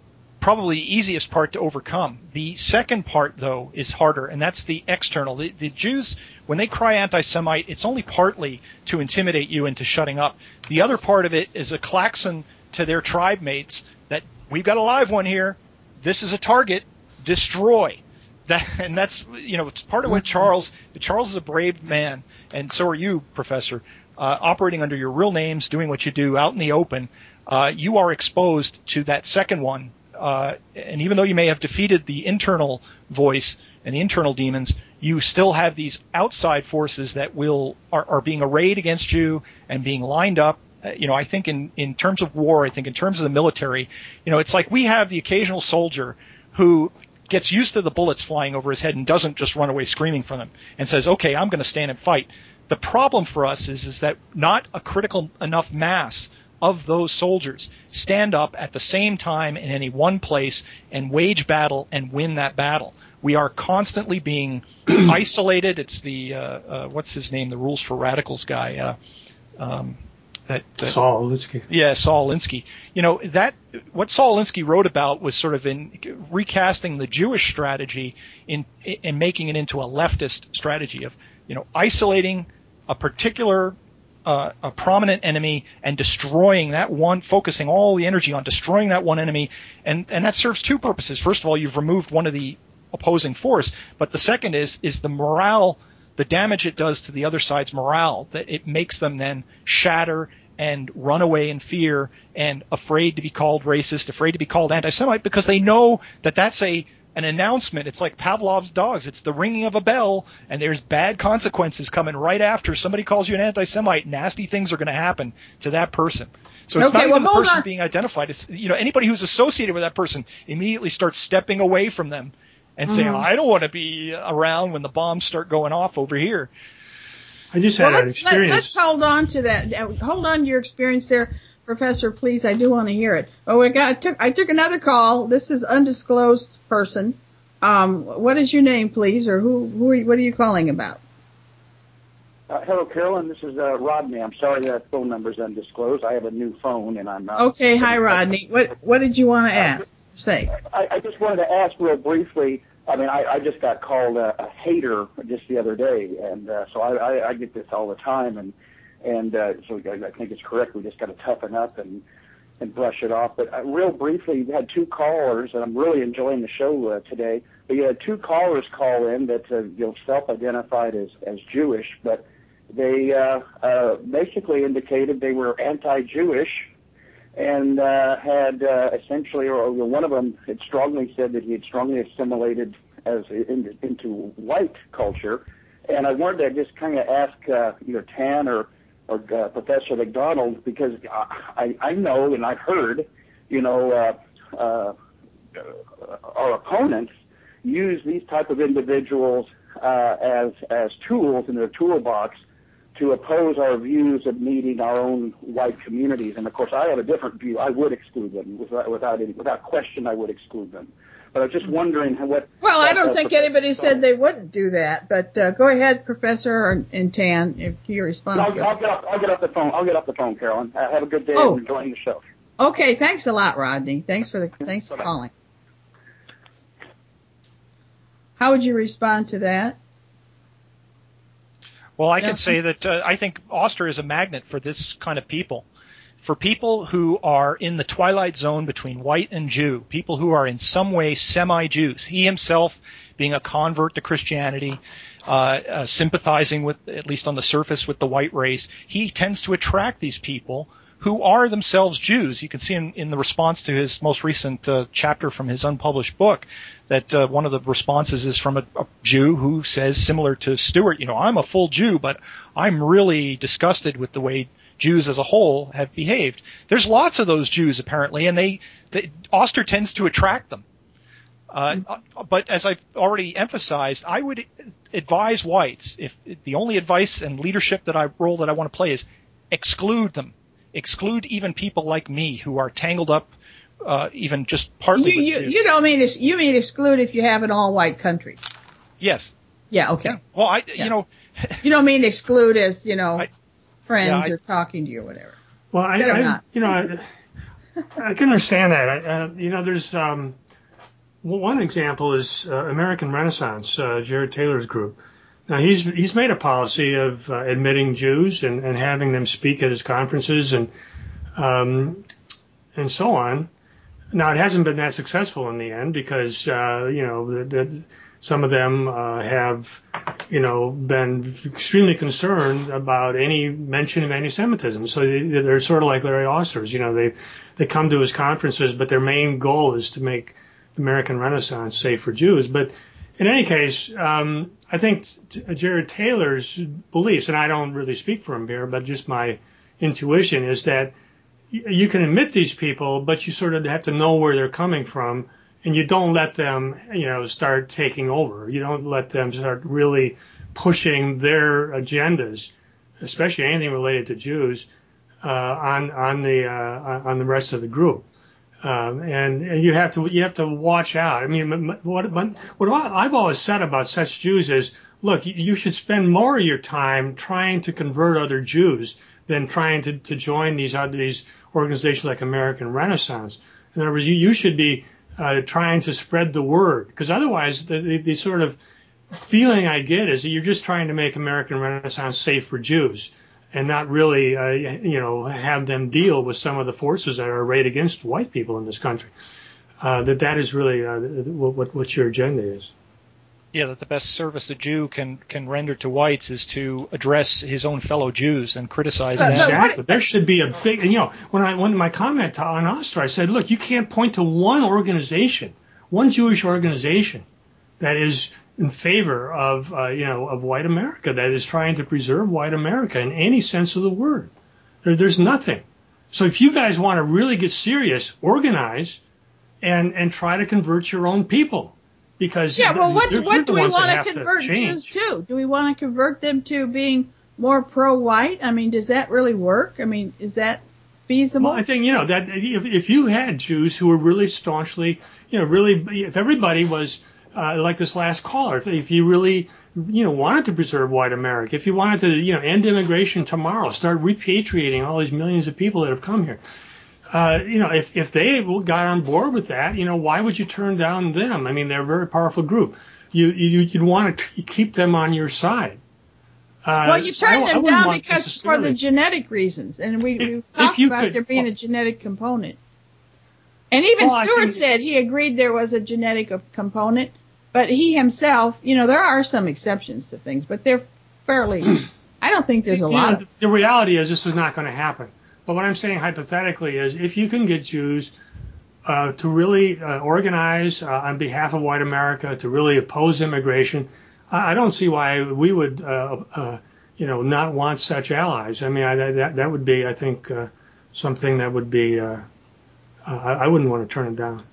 probably the easiest part to overcome. The second part, though, is harder, and that's the external. The, the Jews, when they cry anti-Semite, it's only partly to intimidate you into shutting up. The other part of it is a klaxon to their tribe mates that we've got a live one here. This is a target. Destroy. That, and that's, you know, it's part of what Charles, Charles is a brave man, and so are you, Professor, uh, operating under your real names, doing what you do out in the open. Uh, you are exposed to that second one. Uh, and even though you may have defeated the internal voice and the internal demons, you still have these outside forces that will, are, are being arrayed against you and being lined up. Uh, you know, I think in, in terms of war, I think in terms of the military, you know, it's like we have the occasional soldier who gets used to the bullets flying over his head and doesn't just run away screaming from them and says, okay, I'm going to stand and fight. The problem for us is, is that not a critical enough mass of those soldiers stand up at the same time in any one place and wage battle and win that battle. We are constantly being isolated. It's the, uh, uh, what's his name, the Rules for Radicals guy, uh, um, That, that, Saul Alinsky. Yeah, Saul Alinsky. You know, that, what Saul Alinsky wrote about was sort of in recasting the Jewish strategy in, in making it into a leftist strategy of, you know, isolating a particular, uh, a prominent enemy and destroying that one, focusing all the energy on destroying that one enemy. And, and that serves two purposes. First of all, you've removed one of the opposing force, but the second is, is the morale, the damage it does to the other side's morale, that it makes them then shatter and run away in fear and afraid to be called racist, afraid to be called anti-Semite, because they know that that's a an announcement. It's like Pavlov's dogs. It's the ringing of a bell, and there's bad consequences coming right after somebody calls you an anti-Semite. Nasty things are going to happen to that person. So it's okay, not even well, the person on. being identified. It's, you know, anybody who's associated with that person immediately starts stepping away from them and saying, Mm-hmm. I don't want to be around when the bombs start going off over here. I just well, had an let's, experience. Let, let's hold on to that. Hold on to your experience there, Professor, please. I do want to hear it. Oh, I got. I took, I took another call. This is undisclosed person. Um, what is your name, please, or who? Who are you, what are you calling about? Uh, hello, Carolyn. This is uh, Rodney. I'm sorry that phone number's undisclosed. I have a new phone, and I'm not. Okay, hi, Rodney. What What did you want to ask? Say. I, I just wanted to ask real briefly. I mean, I, I just got called a, a hater just the other day, and uh, so I, I, I get this all the time, and and uh, so I, I think it's correct. We just got to toughen up and and brush it off. But uh, real briefly, you had two callers, and I'm really enjoying the show uh, today. But you had two callers call in that uh, you know self-identified as as Jewish, but they uh, uh, basically indicated they were anti-Jewish. And uh, had uh, essentially, or one of them had strongly said that he had strongly assimilated as in, into white culture. And I wanted to just kind of ask uh, either Tan or or uh, Professor McDonald, because I, I know and I've heard, you know, uh, uh, our opponents use these type of individuals uh, as as tools in their toolbox to oppose our views of needing our own white communities. And of course, I have a different view. I would exclude them without without any, without question. I would exclude them. But I was just wondering what. Well, I don't uh, think anybody said they wouldn't do that. But uh, go ahead, Professor and Tan, if your response. I'll, I'll get off. I'll get off the phone. I'll get off the phone, Carolyn. Uh, have a good day. Oh. I'm enjoying the show. Okay, thanks a lot, Rodney. Thanks for the thanks for calling. How would you respond to that? Well, I Yeah. can say that uh, I think Oster is a magnet for this kind of people. For people who are in the twilight zone between white and Jew, people who are in some way semi-Jews. He himself being a convert to Christianity, uh, uh, sympathizing with, at least on the surface, with the white race, he tends to attract these people who are themselves Jews. You can see in, in the response to his most recent uh, chapter from his unpublished book that uh, one of the responses is from a, a Jew who says, similar to Stewart, you know, I'm a full Jew, but I'm really disgusted with the way Jews as a whole have behaved. There's lots of those Jews apparently, and they, they Oster tends to attract them. Uh, but as I've already emphasized, I would advise whites, if the only advice and leadership that I role that I want to play is exclude them. Exclude even people like me who are tangled up, uh, even just partly You with you, Jews. you don't mean ex- you mean exclude if you have an all white country. Yes. Yeah. Okay. Yeah. Well, I Yeah. you know. You don't mean exclude as you know I, friends yeah, I, or talking to you or whatever. Well, I, Better I not. you know, I, I can understand that. I, uh, you know, there's um, one example is uh, American Renaissance, uh, Jared Taylor's group. Now he's he's made a policy of uh, admitting Jews and, and having them speak at his conferences and um, and so on. Now it hasn't been that successful in the end because uh, you know the, the, some of them uh, have you know been extremely concerned about any mention of anti-Semitism. So they, they're sort of like Larry Oster's. You know they they come to his conferences, but their main goal is to make the American Renaissance safe for Jews. But in any case, um, I think t- Jared Taylor's beliefs, and I don't really speak for him here, but just my intuition is that y- you can admit these people, but you sort of have to know where they're coming from, and you don't let them, you know, start taking over. You don't let them start really pushing their agendas, especially anything related to Jews, uh, on on the uh, on the rest of the group. Um, and, and you have to you have to watch out. I mean, what what I've always said about such Jews is, look, you should spend more of your time trying to convert other Jews than trying to, to join these other these organizations like American Renaissance. In other words, you, you should be uh, trying to spread the word, because otherwise the, the, the sort of feeling I get is that you're just trying to make American Renaissance safe for Jews, and not really, uh, you know, have them deal with some of the forces that are arrayed against white people in this country. Uh, that that is really uh, what what your agenda is. Yeah, that the best service a Jew can can render to whites is to address his own fellow Jews and criticize them. Exactly. There should be a big, you know, when I when my comment on Oster, I said, look, you can't point to one organization, one Jewish organization that is in favor of, uh, you know, of white America, that is trying to preserve white America in any sense of the word. There, there's nothing. So if you guys want to really get serious, organize and, and try to convert your own people. Because yeah, well, what, you're, what you're do we want to convert to Jews to? Do we want to convert them to being more pro-white? I mean, does that really work? I mean, is that feasible? Well, I think, you know, that if, if you had Jews who were really staunchly, you know, really, if everybody was, Uh, like this last caller, if, if you really, you know, wanted to preserve white America, if you wanted to, you know, end immigration tomorrow, start repatriating all these millions of people that have come here, uh, you know, if, if they got on board with that, you know, why would you turn down them? I mean, they're a very powerful group. You, you, you'd want to keep them on your side. Uh, well, you turn I, them I down because for the genetic reasons, and we, if, we talked about could, there being well, a genetic component. And even well, Stewart think, said he agreed there was a genetic component. But he himself, you know, there are some exceptions to things, but they're fairly, I don't think there's a you lot know, of. The reality is this is not going to happen. But what I'm saying hypothetically is if you can get Jews uh, to really uh, organize uh, on behalf of white America, to really oppose immigration, I, I don't see why we would, uh, uh, you know, not want such allies. I mean, I, that, that would be, I think, uh, something that would be, uh, uh, I, I wouldn't want to turn it down.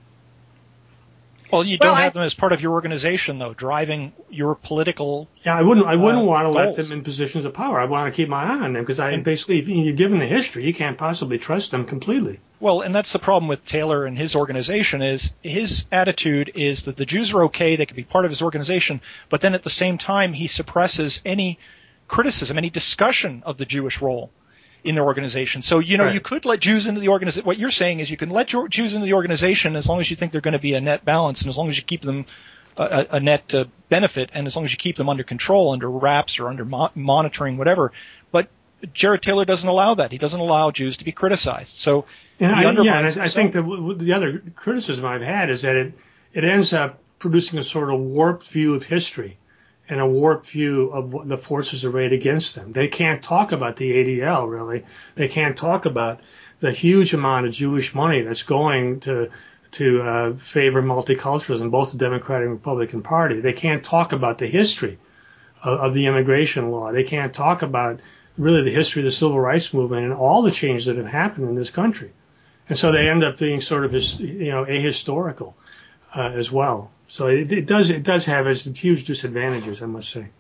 Well, you Well, don't I, have them as part of your organization, though, driving your political. Yeah, I wouldn't. I wouldn't uh, want to let goals. them in positions of power. I want to keep my eye on them because I And, basically, you're given the history, you can't possibly trust them completely. Well, and that's the problem with Taylor and his organization is his attitude is that the Jews are okay, they can be part of his organization, but then at the same time he suppresses any criticism, any discussion of the Jewish role in their organization. So, you know, Right. you could let Jews into the organization. What you're saying is you can let Jews into the organization as long as you think they're going to be a net balance and as long as you keep them a, a net uh, benefit and as long as you keep them under control, under wraps or under mo- monitoring, whatever. But Jared Taylor doesn't allow that. He doesn't allow Jews to be criticized. So and he I, undermines yeah, and I, I himself. think that w- the other criticism I've had is that it, it ends up producing a sort of warped view of history and a warped view of what the forces arrayed against them. They can't talk about the A D L, really. They can't talk about the huge amount of Jewish money that's going to to uh, favor multiculturalism, both the Democratic and Republican Party. They can't talk about the history of, of the immigration law. They can't talk about really the history of the civil rights movement and all the changes that have happened in this country. And so they end up being sort of, you know, ahistorical uh, as well. So it, it does it does have its huge disadvantages, I must say.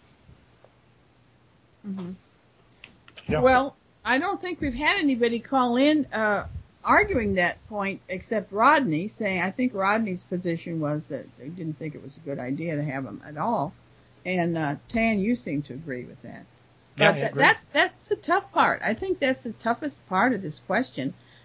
Mm-hmm. Yeah. Well, I don't think we've had anybody call in uh, arguing that point except Rodney, saying I think Rodney's position was that they didn't think it was a good idea to have them at all. And uh, Tan, you seem to agree with that. Yeah, But I th- agree. that's that's the tough part. I think that's the toughest part of this question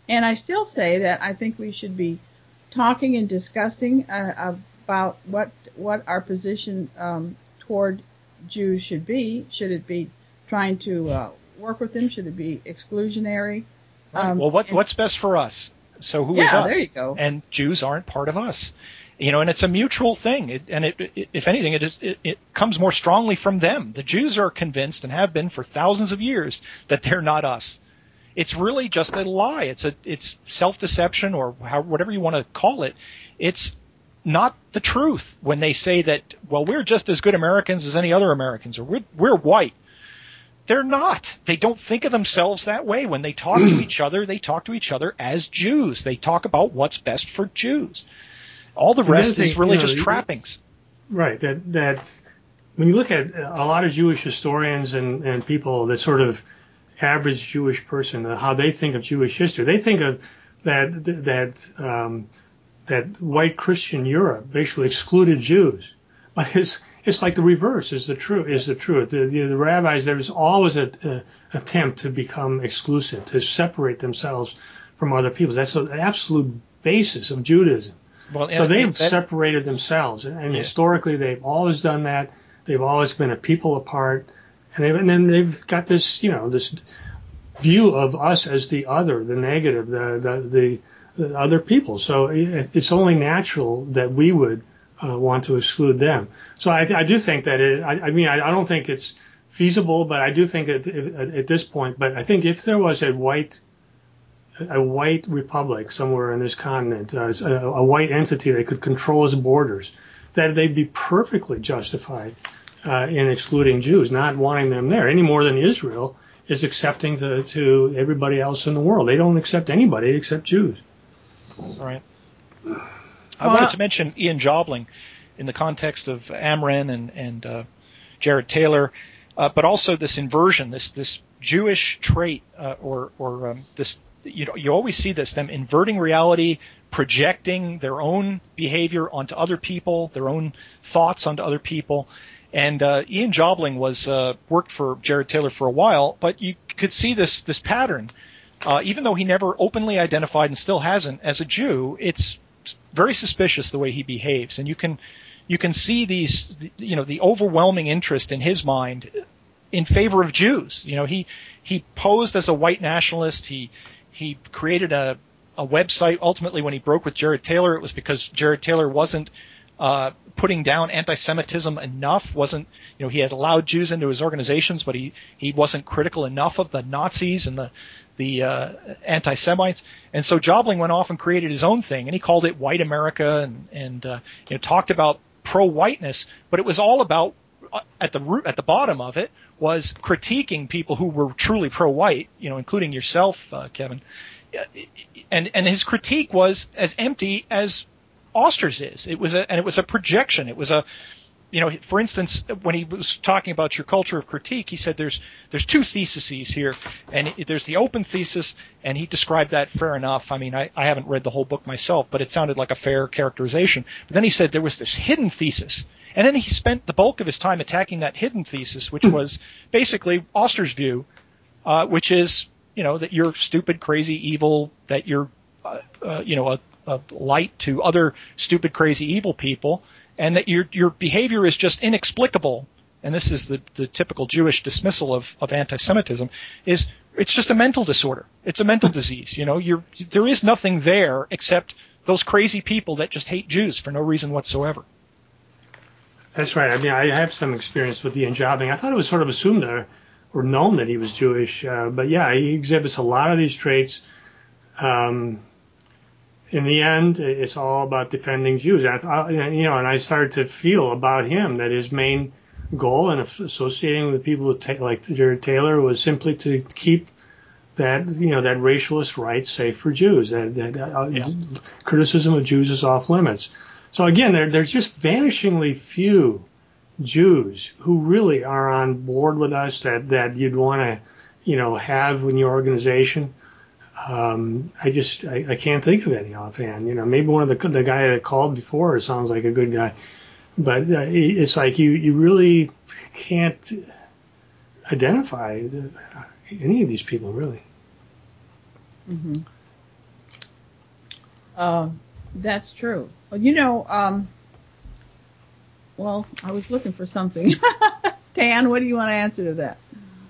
And I still say that I think we should be talking and discussing uh, about what what our position um, toward Jews should be. Should it be trying to uh, work with them? Should it be exclusionary? Right. Um, well, what, and, what's best for us? So who yeah, is us? There you go. And Jews aren't part of us. You know, and it's a mutual thing. It, and it, it, if anything, it, is, it, it comes more strongly from them. The Jews are convinced and have been for thousands of years that they're not us. It's really just a lie. It's a it's self-deception or how, whatever you want to call it. It's not the truth when they say that, well, we're just as good Americans as any other Americans, or we're, we're white. They're not. They don't think of themselves that way. When they talk to each other, they talk to each other as Jews. They talk about what's best for Jews. All the rest is really you know, just trappings. Right. That that when you look at a lot of Jewish historians and, and people that sort of average Jewish person, uh, how they think of Jewish history, they think of that that um, that white Christian Europe basically excluded Jews. But it's it's like the reverse is the truth. Is the truth. The, the, the rabbis, there was always an attempt to become exclusive, to separate themselves from other peoples. That's the absolute basis of Judaism. Well, so they've that, separated themselves, and, and yeah. historically they've always done that. They've always been a people apart, and, they've, and then they've got this, you know, this view of us as the other, the negative, the the, the, the other people. So it, it's only natural that we would uh, want to exclude them. So I, I do think that it. I, I mean, I, I don't think it's feasible, but I do think at, at, at this point. But I think if there was a white a white republic somewhere in this continent, uh, a, a white entity that could control its borders, that they'd be perfectly justified uh, in excluding Jews, not wanting them there any more than Israel is accepting to, to everybody else in the world. They don't accept anybody except Jews. Right. I wanted to mention Ian Jobling in the context of Amren and, and uh, Jared Taylor, uh, but also this inversion, this this Jewish trait, uh, or or um, this. You know, you always see this, them inverting reality, projecting their own behavior onto other people, their own thoughts onto other people. And uh, Ian Jobling was uh, worked for Jared Taylor for a while, but you could see this this pattern. Uh, even though he never openly identified and still hasn't as a Jew, it's very suspicious the way he behaves. And you can you can see these, you know, the overwhelming interest in his mind in favor of Jews. You know, he he posed as a white nationalist. He He created a, a website. Ultimately, when he broke with Jared Taylor, it was because Jared Taylor wasn't uh, putting down anti-Semitism enough. wasn't you know he had allowed Jews into his organizations, but he, he wasn't critical enough of the Nazis and the the uh, anti-Semites. And so Jobling went off and created his own thing, and he called it White America, and and uh, you know talked about pro-whiteness, but it was all about uh, at the root at the bottom of it was critiquing people who were truly pro-white, you know, including yourself, uh, Kevin. And and his critique was as empty as Oster's is. It was a and it was a projection. It was a, you know, for instance, when he was talking about your culture of critique, he said there's there's two theses here, and it, there's the open thesis, and he described that fair enough. I mean, I, I haven't read the whole book myself, but it sounded like a fair characterization. But then he said there was this hidden thesis. And then he spent the bulk of his time attacking that hidden thesis, which was basically Oster's view, uh, which is, you know, that you're stupid, crazy, evil, that you're, uh, uh, you know, a, a light to other stupid, crazy, evil people, and that your your behavior is just inexplicable. And this is the, the typical Jewish dismissal of, of anti-Semitism, is it's just a mental disorder. It's a mental disease. You know, you're, there is nothing there except those crazy people that just hate Jews for no reason whatsoever. That's right. I mean, I have some experience with Ian Jobling. I thought it was sort of assumed or, or known that he was Jewish. Uh, but yeah, he exhibits a lot of these traits. Um, in the end, it's all about defending Jews. I, I, you know, and I started to feel about him that his main goal in associating with people like Jared Taylor was simply to keep that, you know, that racialist right safe for Jews. That, that uh, yeah. criticism of Jews is off limits. So again, there, there's just vanishingly few Jews who really are on board with us that, that you'd want to, you know, have in your organization. Um, I just, I, I can't think of any offhand. You know, maybe one of the, the guy that called before sounds like a good guy, but uh, it's like you, you really can't identify the, any of these people really. Mm-hmm. Uh, that's true. Well, you know, um, well, I was looking for something. Tan, what do you want to answer to that?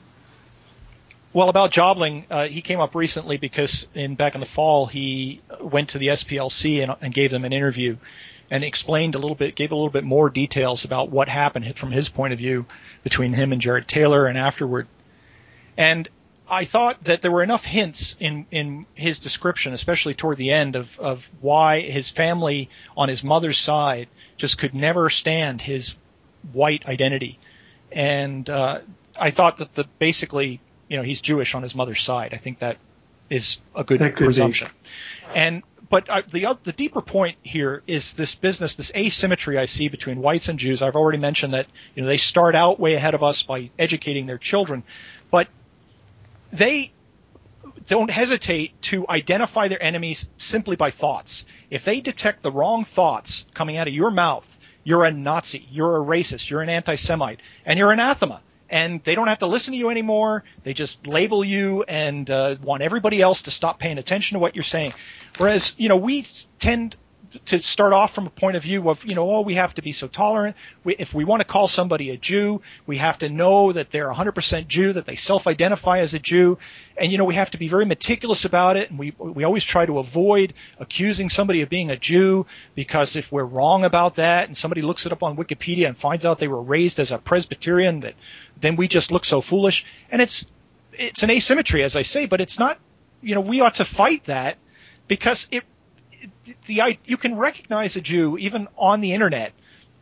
Well, about Jobling, uh, he came up recently because in back in the fall he went to the S P L C and, and gave them an interview and explained a little bit, gave a little bit more details about what happened from his point of view between him and Jared Taylor and afterward. And I thought that there were enough hints in, in his description, especially toward the end, of, of why his family on his mother's side just could never stand his white identity. And uh, I thought that the basically, you know, he's Jewish on his mother's side. I think that is a good presumption. Be. And but I, the the deeper point here is this business, this asymmetry I see between whites and Jews. I've already mentioned that, you know, they start out way ahead of us by educating their children, but they don't hesitate to identify their enemies simply by thoughts. If they detect the wrong thoughts coming out of your mouth, you're a Nazi, you're a racist, you're an anti-Semite, and you're anathema. And they don't have to listen to you anymore. They just label you and uh, want everybody else to stop paying attention to what you're saying. Whereas, you know, we tend to start off from a point of view of, you know, oh, we have to be so tolerant. We, if we want to call somebody a Jew, we have to know that they're one hundred percent Jew, that they self-identify as a Jew. And, you know, we have to be very meticulous about it. And we we always try to avoid accusing somebody of being a Jew, because if we're wrong about that and somebody looks it up on Wikipedia and finds out they were raised as a Presbyterian, that then we just look so foolish. And it's it's an asymmetry, as I say, but it's not, you know, we ought to fight that, because it The, you can recognize a Jew even on the internet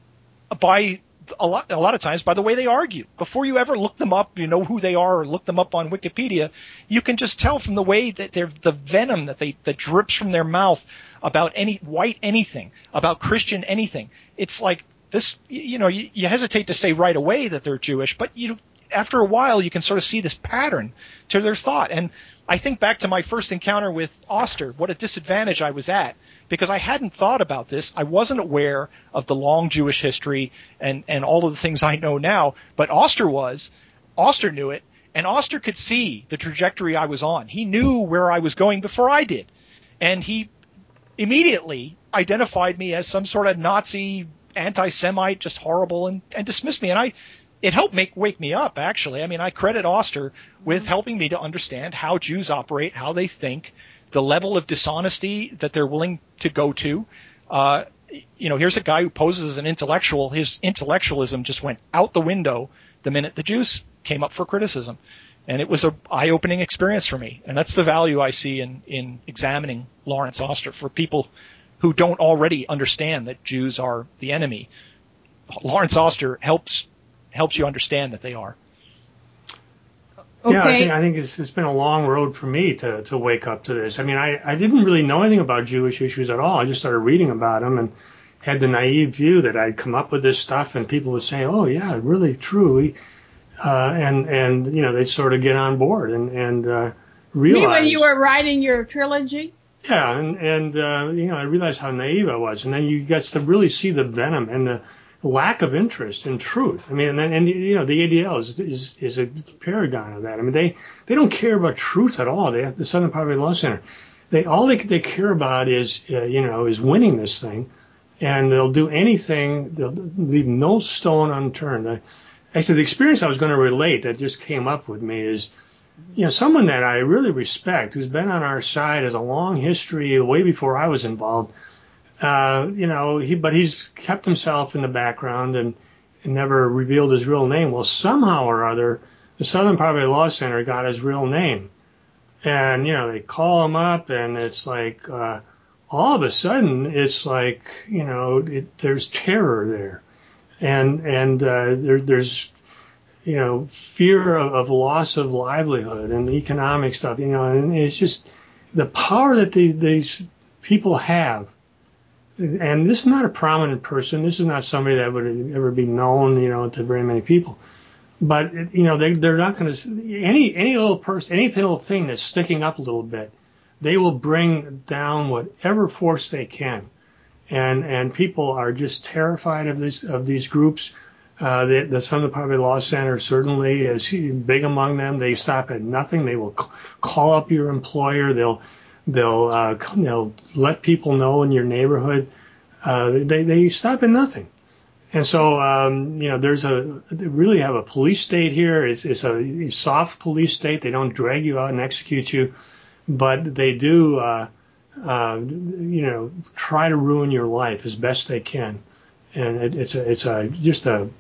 by a lot, a lot of times by the way they argue. Before you ever look them up, you know who they are, or look them up on Wikipedia, you can just tell from the way that they're, the venom that they that drips from their mouth about any white anything, about Christian anything. It's like this, you know, you, you hesitate to say right away that they're Jewish, but you after a while you can sort of see this pattern to their thought. And I think back to my first encounter with Oster, what a disadvantage I was at, because I hadn't thought about this. I wasn't aware of the long Jewish history and, and all of the things I know now, but Oster was. Oster knew it, and Oster could see the trajectory I was on. He knew where I was going before I did, and he immediately identified me as some sort of Nazi, anti-Semite, just horrible, and, and dismissed me. And I It helped make wake me up, actually. I mean, I credit Oster with helping me to understand how Jews operate, how they think, the level of dishonesty that they're willing to go to. Uh, you know, here's a guy who poses as an intellectual. His intellectualism just went out the window the minute the Jews came up for criticism. And it was an eye-opening experience for me. And that's the value I see in, in examining Lawrence Oster for people who don't already understand that Jews are the enemy. Lawrence Oster helps helps you understand that they are. Okay. Yeah, I think, I think it's, it's been a long road for me to, to wake up to this. I mean, I, I didn't really know anything about Jewish issues at all. I just started reading about them and had the naive view that I'd come up with this stuff and people would say, oh, yeah, really true. Uh, and, and, you know, they'd sort of get on board and, and uh, realize. Me when you were writing your trilogy? Yeah, and, and uh, you know, I realized how naive I was. And then you get to really see the venom and the lack of interest in truth. I mean, and, and you know, the A D L is, is is a paragon of that. I mean, they they don't care about truth at all. They have the Southern Poverty Law Center. They all they they care about is uh, you know is winning this thing, and they'll do anything. They'll leave no stone unturned. I, actually, the experience I was going to relate that just came up with me is, you know, someone that I really respect, who's been on our side, has a long history way before I was involved. Uh, you know, he, but he's kept himself in the background and, and never revealed his real name. Well, somehow or other, the Southern Poverty Law Center got his real name. And, you know, they call him up and it's like, uh, all of a sudden it's like, you know, it, there's terror there. And, and, uh, there, there's, you know, fear of, of loss of livelihood and economic stuff, you know, and it's just the power that the, these people have. And this is not a prominent person. This is not somebody that would ever be known, you know, to very many people. But, you know, they, they're not going to, any, any little person, any little thing that's sticking up a little bit, they will bring down whatever force they can. And, and people are just terrified of this, of these groups. Uh, the, the Southern Poverty Law Center certainly is big among them. They stop at nothing. They will c- call up your employer. They'll, They'll uh, they'll let people know in your neighborhood. Uh, they they stop at nothing. And so, um, you know, there's a, they really have a police state here. It's, it's a soft police state. They don't drag you out and execute you, but they do, uh, uh, you know, try to ruin your life as best they can. And it, it's a, it's a, just a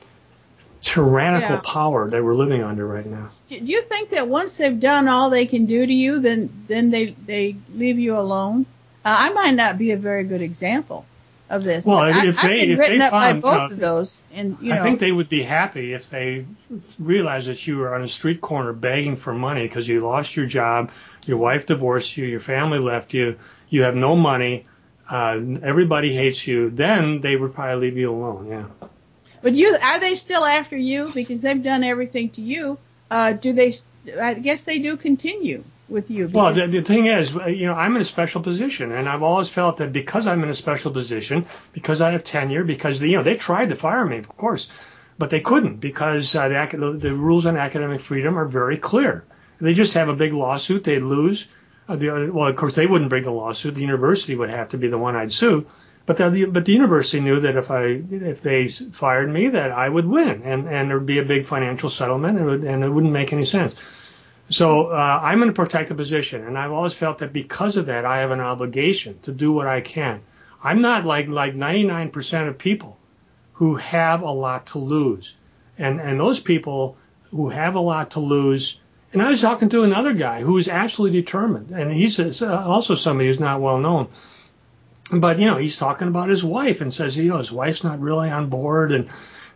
tyrannical Yeah. power that we're living under right now. Do you think that once they've done all they can do to you, then, then they, they leave you alone? Uh, I might not be a very good example of this. Well, but if I, they- I've been if written they up found, by both uh, of those, and you know, I think they would be happy if they realized that you were on a street corner begging for money because you lost your job, your wife divorced you, your family left you, you have no money, uh, everybody hates you. Then they would probably leave you alone. Yeah. But you, are they still after you because they've done everything to you? Uh, do they? I guess they do continue with you. Well, because- the, the thing is, you know, I'm in a special position, and I've always felt that because I'm in a special position, because I have tenure, because the, you know they tried to fire me, of course, but they couldn't because uh, the, acad- the rules on academic freedom are very clear. They just have a big lawsuit, they'd lose. Uh, the, well, of course, they wouldn't bring the lawsuit. The university would have to be the one I'd sue. But the, but the university knew that if I if they fired me, that I would win, and and there would be a big financial settlement, and it, would, and it wouldn't make any sense. So uh, I'm in a protected position, and I've always felt that because of that, I have an obligation to do what I can. I'm not like like ninety-nine percent of people who have a lot to lose, and and those people who have a lot to lose. And I was talking to another guy who is absolutely determined, and he's also somebody who's not well known. But, you know, he's talking about his wife and says, you know, his wife's not really on board. And,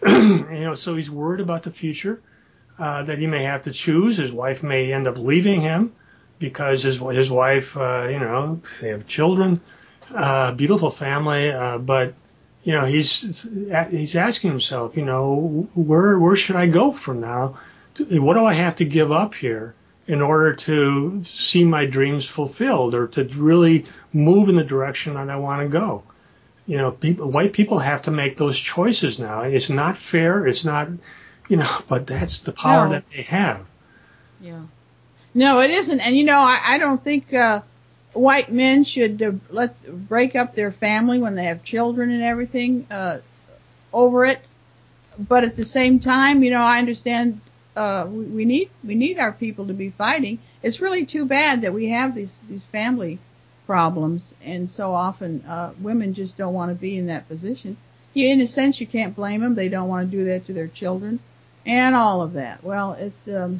you know, so he's worried about the future, uh, that he may have to choose. His wife may end up leaving him because his his wife, uh, you know, they have children, uh, beautiful family. Uh, but, you know, he's he's asking himself, you know, where where should I go from now? What do I have to give up here in order to see my dreams fulfilled or to really move in the direction that I want to go? You know, people, white people have to make those choices now. It's not fair. It's not, you know, but that's the power No. that they have. Yeah. No, it isn't. And you know, I, I don't think uh, white men should uh, let break up their family when they have children and everything uh, over it. But at the same time, you know, I understand uh, we, we need we need our people to be fighting. It's really too bad that we have these these family problems, and so often uh, women just don't want to be in that position. You, in a sense, you can't blame them. They don't want to do that to their children, and all of that. Well, it's um,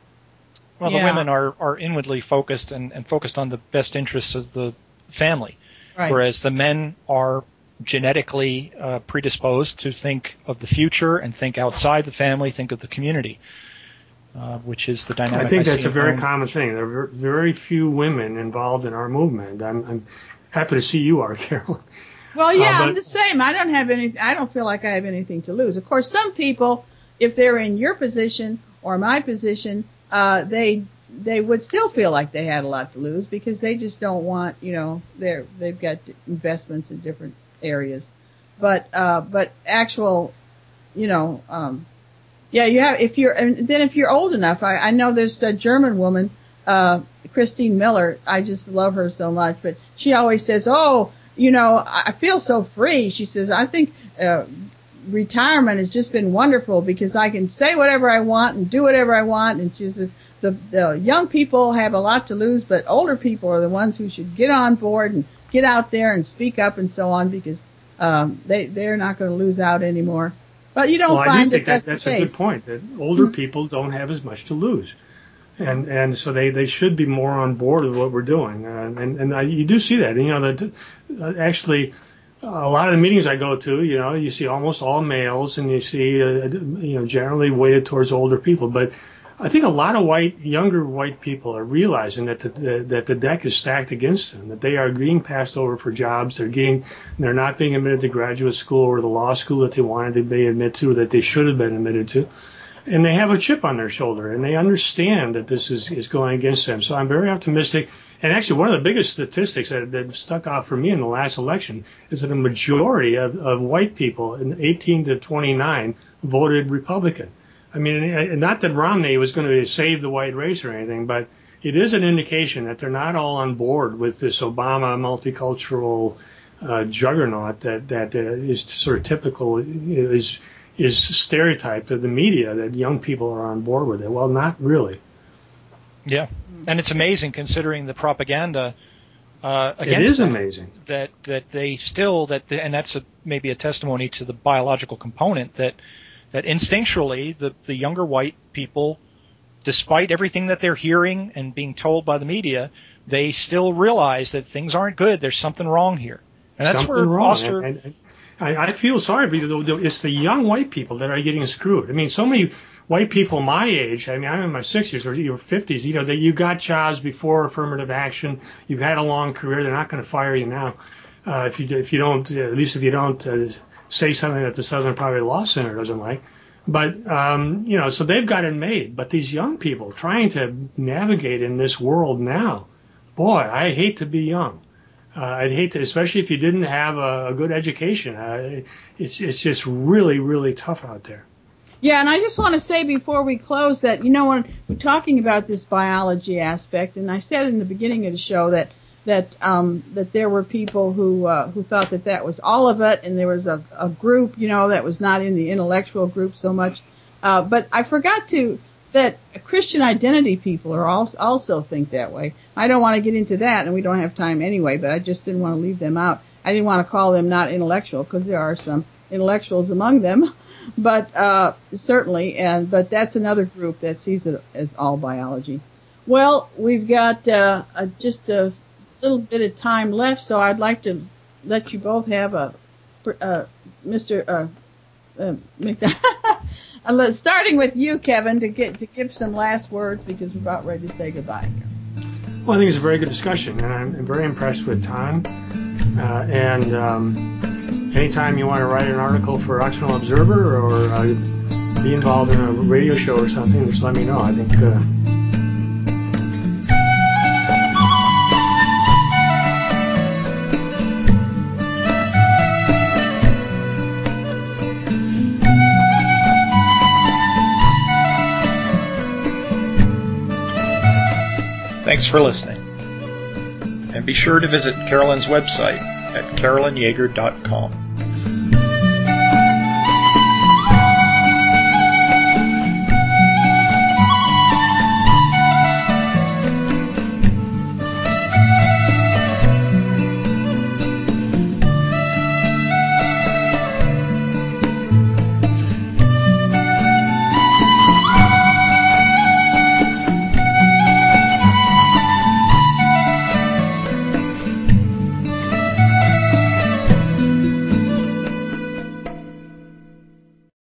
Well, yeah. the women are, are inwardly focused and, and focused on the best interests of the family, right. whereas the men are genetically uh, predisposed to think of the future and think outside the family, think of the community, uh, which is the dynamic. I think I that's see a very in- common thing. There are very few women involved in our movement. I'm, I'm happy to see you are, Carol. Well, yeah, Uh, but- I'm the same. I don't have any. I don't feel like I have anything to lose. Of course, some people, if they're in your position or my position, uh, they they would still feel like they had a lot to lose because they just don't want, you know, they're they've got investments in different areas. But uh, but actual, you know, um, yeah, you have. If you're and then if you're old enough, I, I know there's a German woman, uh, Christine Miller. I just love her so much, but she always says, "Oh, you know, I feel so free." She says, "I think uh, retirement has just been wonderful because I can say whatever I want and do whatever I want." And she says, the, the young people have a lot to lose, but older people are the ones who should get on board and get out there and speak up and so on because um, they, they're not going to lose out anymore. But you don't well, find I do think that that that's, that's the a case. good point, that older Mm-hmm. people don't have as much to lose. And and so they, they should be more on board with what we're doing. Uh, and and I, you do see that. You know, that uh, actually a lot of the meetings I go to, you know, you see almost all males, and you see, uh, you know, generally weighted towards older people. But I think a lot of white, younger white people are realizing that the, the that the deck is stacked against them, that they are being passed over for jobs. They're getting, they're not being admitted to graduate school or the law school that they wanted to be admitted to, or that they should have been admitted to. And they have a chip on their shoulder, and they understand that this is, is going against them. So I'm very optimistic. And actually, one of the biggest statistics that, that stuck out for me in the last election is that a majority of, of white people in eighteen to twenty-nine voted Republican. I mean, not that Romney was going to save the white race or anything, but it is an indication that they're not all on board with this Obama multicultural uh, juggernaut that that uh, is sort of typical, is is stereotyped of the media, that young people are on board with it. Well, not really. Yeah, and it's amazing considering the propaganda uh, against it is that, amazing that that they still that the, and that's a, maybe a testimony to the biological component that that instinctually the the younger white people, despite everything that they're hearing and being told by the media, they still realize that things aren't good. There's something wrong here, and that's something where wrong. Oster. And, and, I, I feel sorry for you. It's the young white people that are getting screwed. I mean, so many white people my age, I mean, I'm in my sixties or your fifties, you know, that you got jobs before affirmative action. You've had a long career. They're not going to fire you now. Uh, if you, if you don't, at least if you don't uh, say something that the Southern Poverty Law Center doesn't like. But, um, you know, so they've got it made. But these young people trying to navigate in this world now, boy, I hate to be young. Uh, I'd hate to, especially if you didn't have a, a good education. Uh, it's, it's just really, really tough out there. Yeah, and I just want to say before we close that, you know, when we're talking about this biology aspect, and I said in the beginning of the show that that um, that there were people who uh, who thought that that was all of it, and there was a, a group, you know, that was not in the intellectual group so much. Uh, but I forgot to that Christian identity people are also also think that way. I don't want to get into that, and we don't have time anyway. But I just didn't want to leave them out. I didn't want to call them not intellectual because there are some intellectuals among them, but uh, certainly, and but that's another group that sees it as all biology. Well, we've got uh, a, just a little bit of time left, so I'd like to let you both have a uh, Mister Uh, uh, McDonald. Starting with you, Kevin, to get to give some last words because we're about ready to say goodbye here. Well, I think it's a very good discussion, and I'm very impressed with Tom. Uh, and um, anytime you want to write an article for Occidental Observer or uh, be involved in a radio show or something, just let me know. I think. Uh, Thanks for listening. And be sure to visit Carolyn's website at carolyn yager dot com.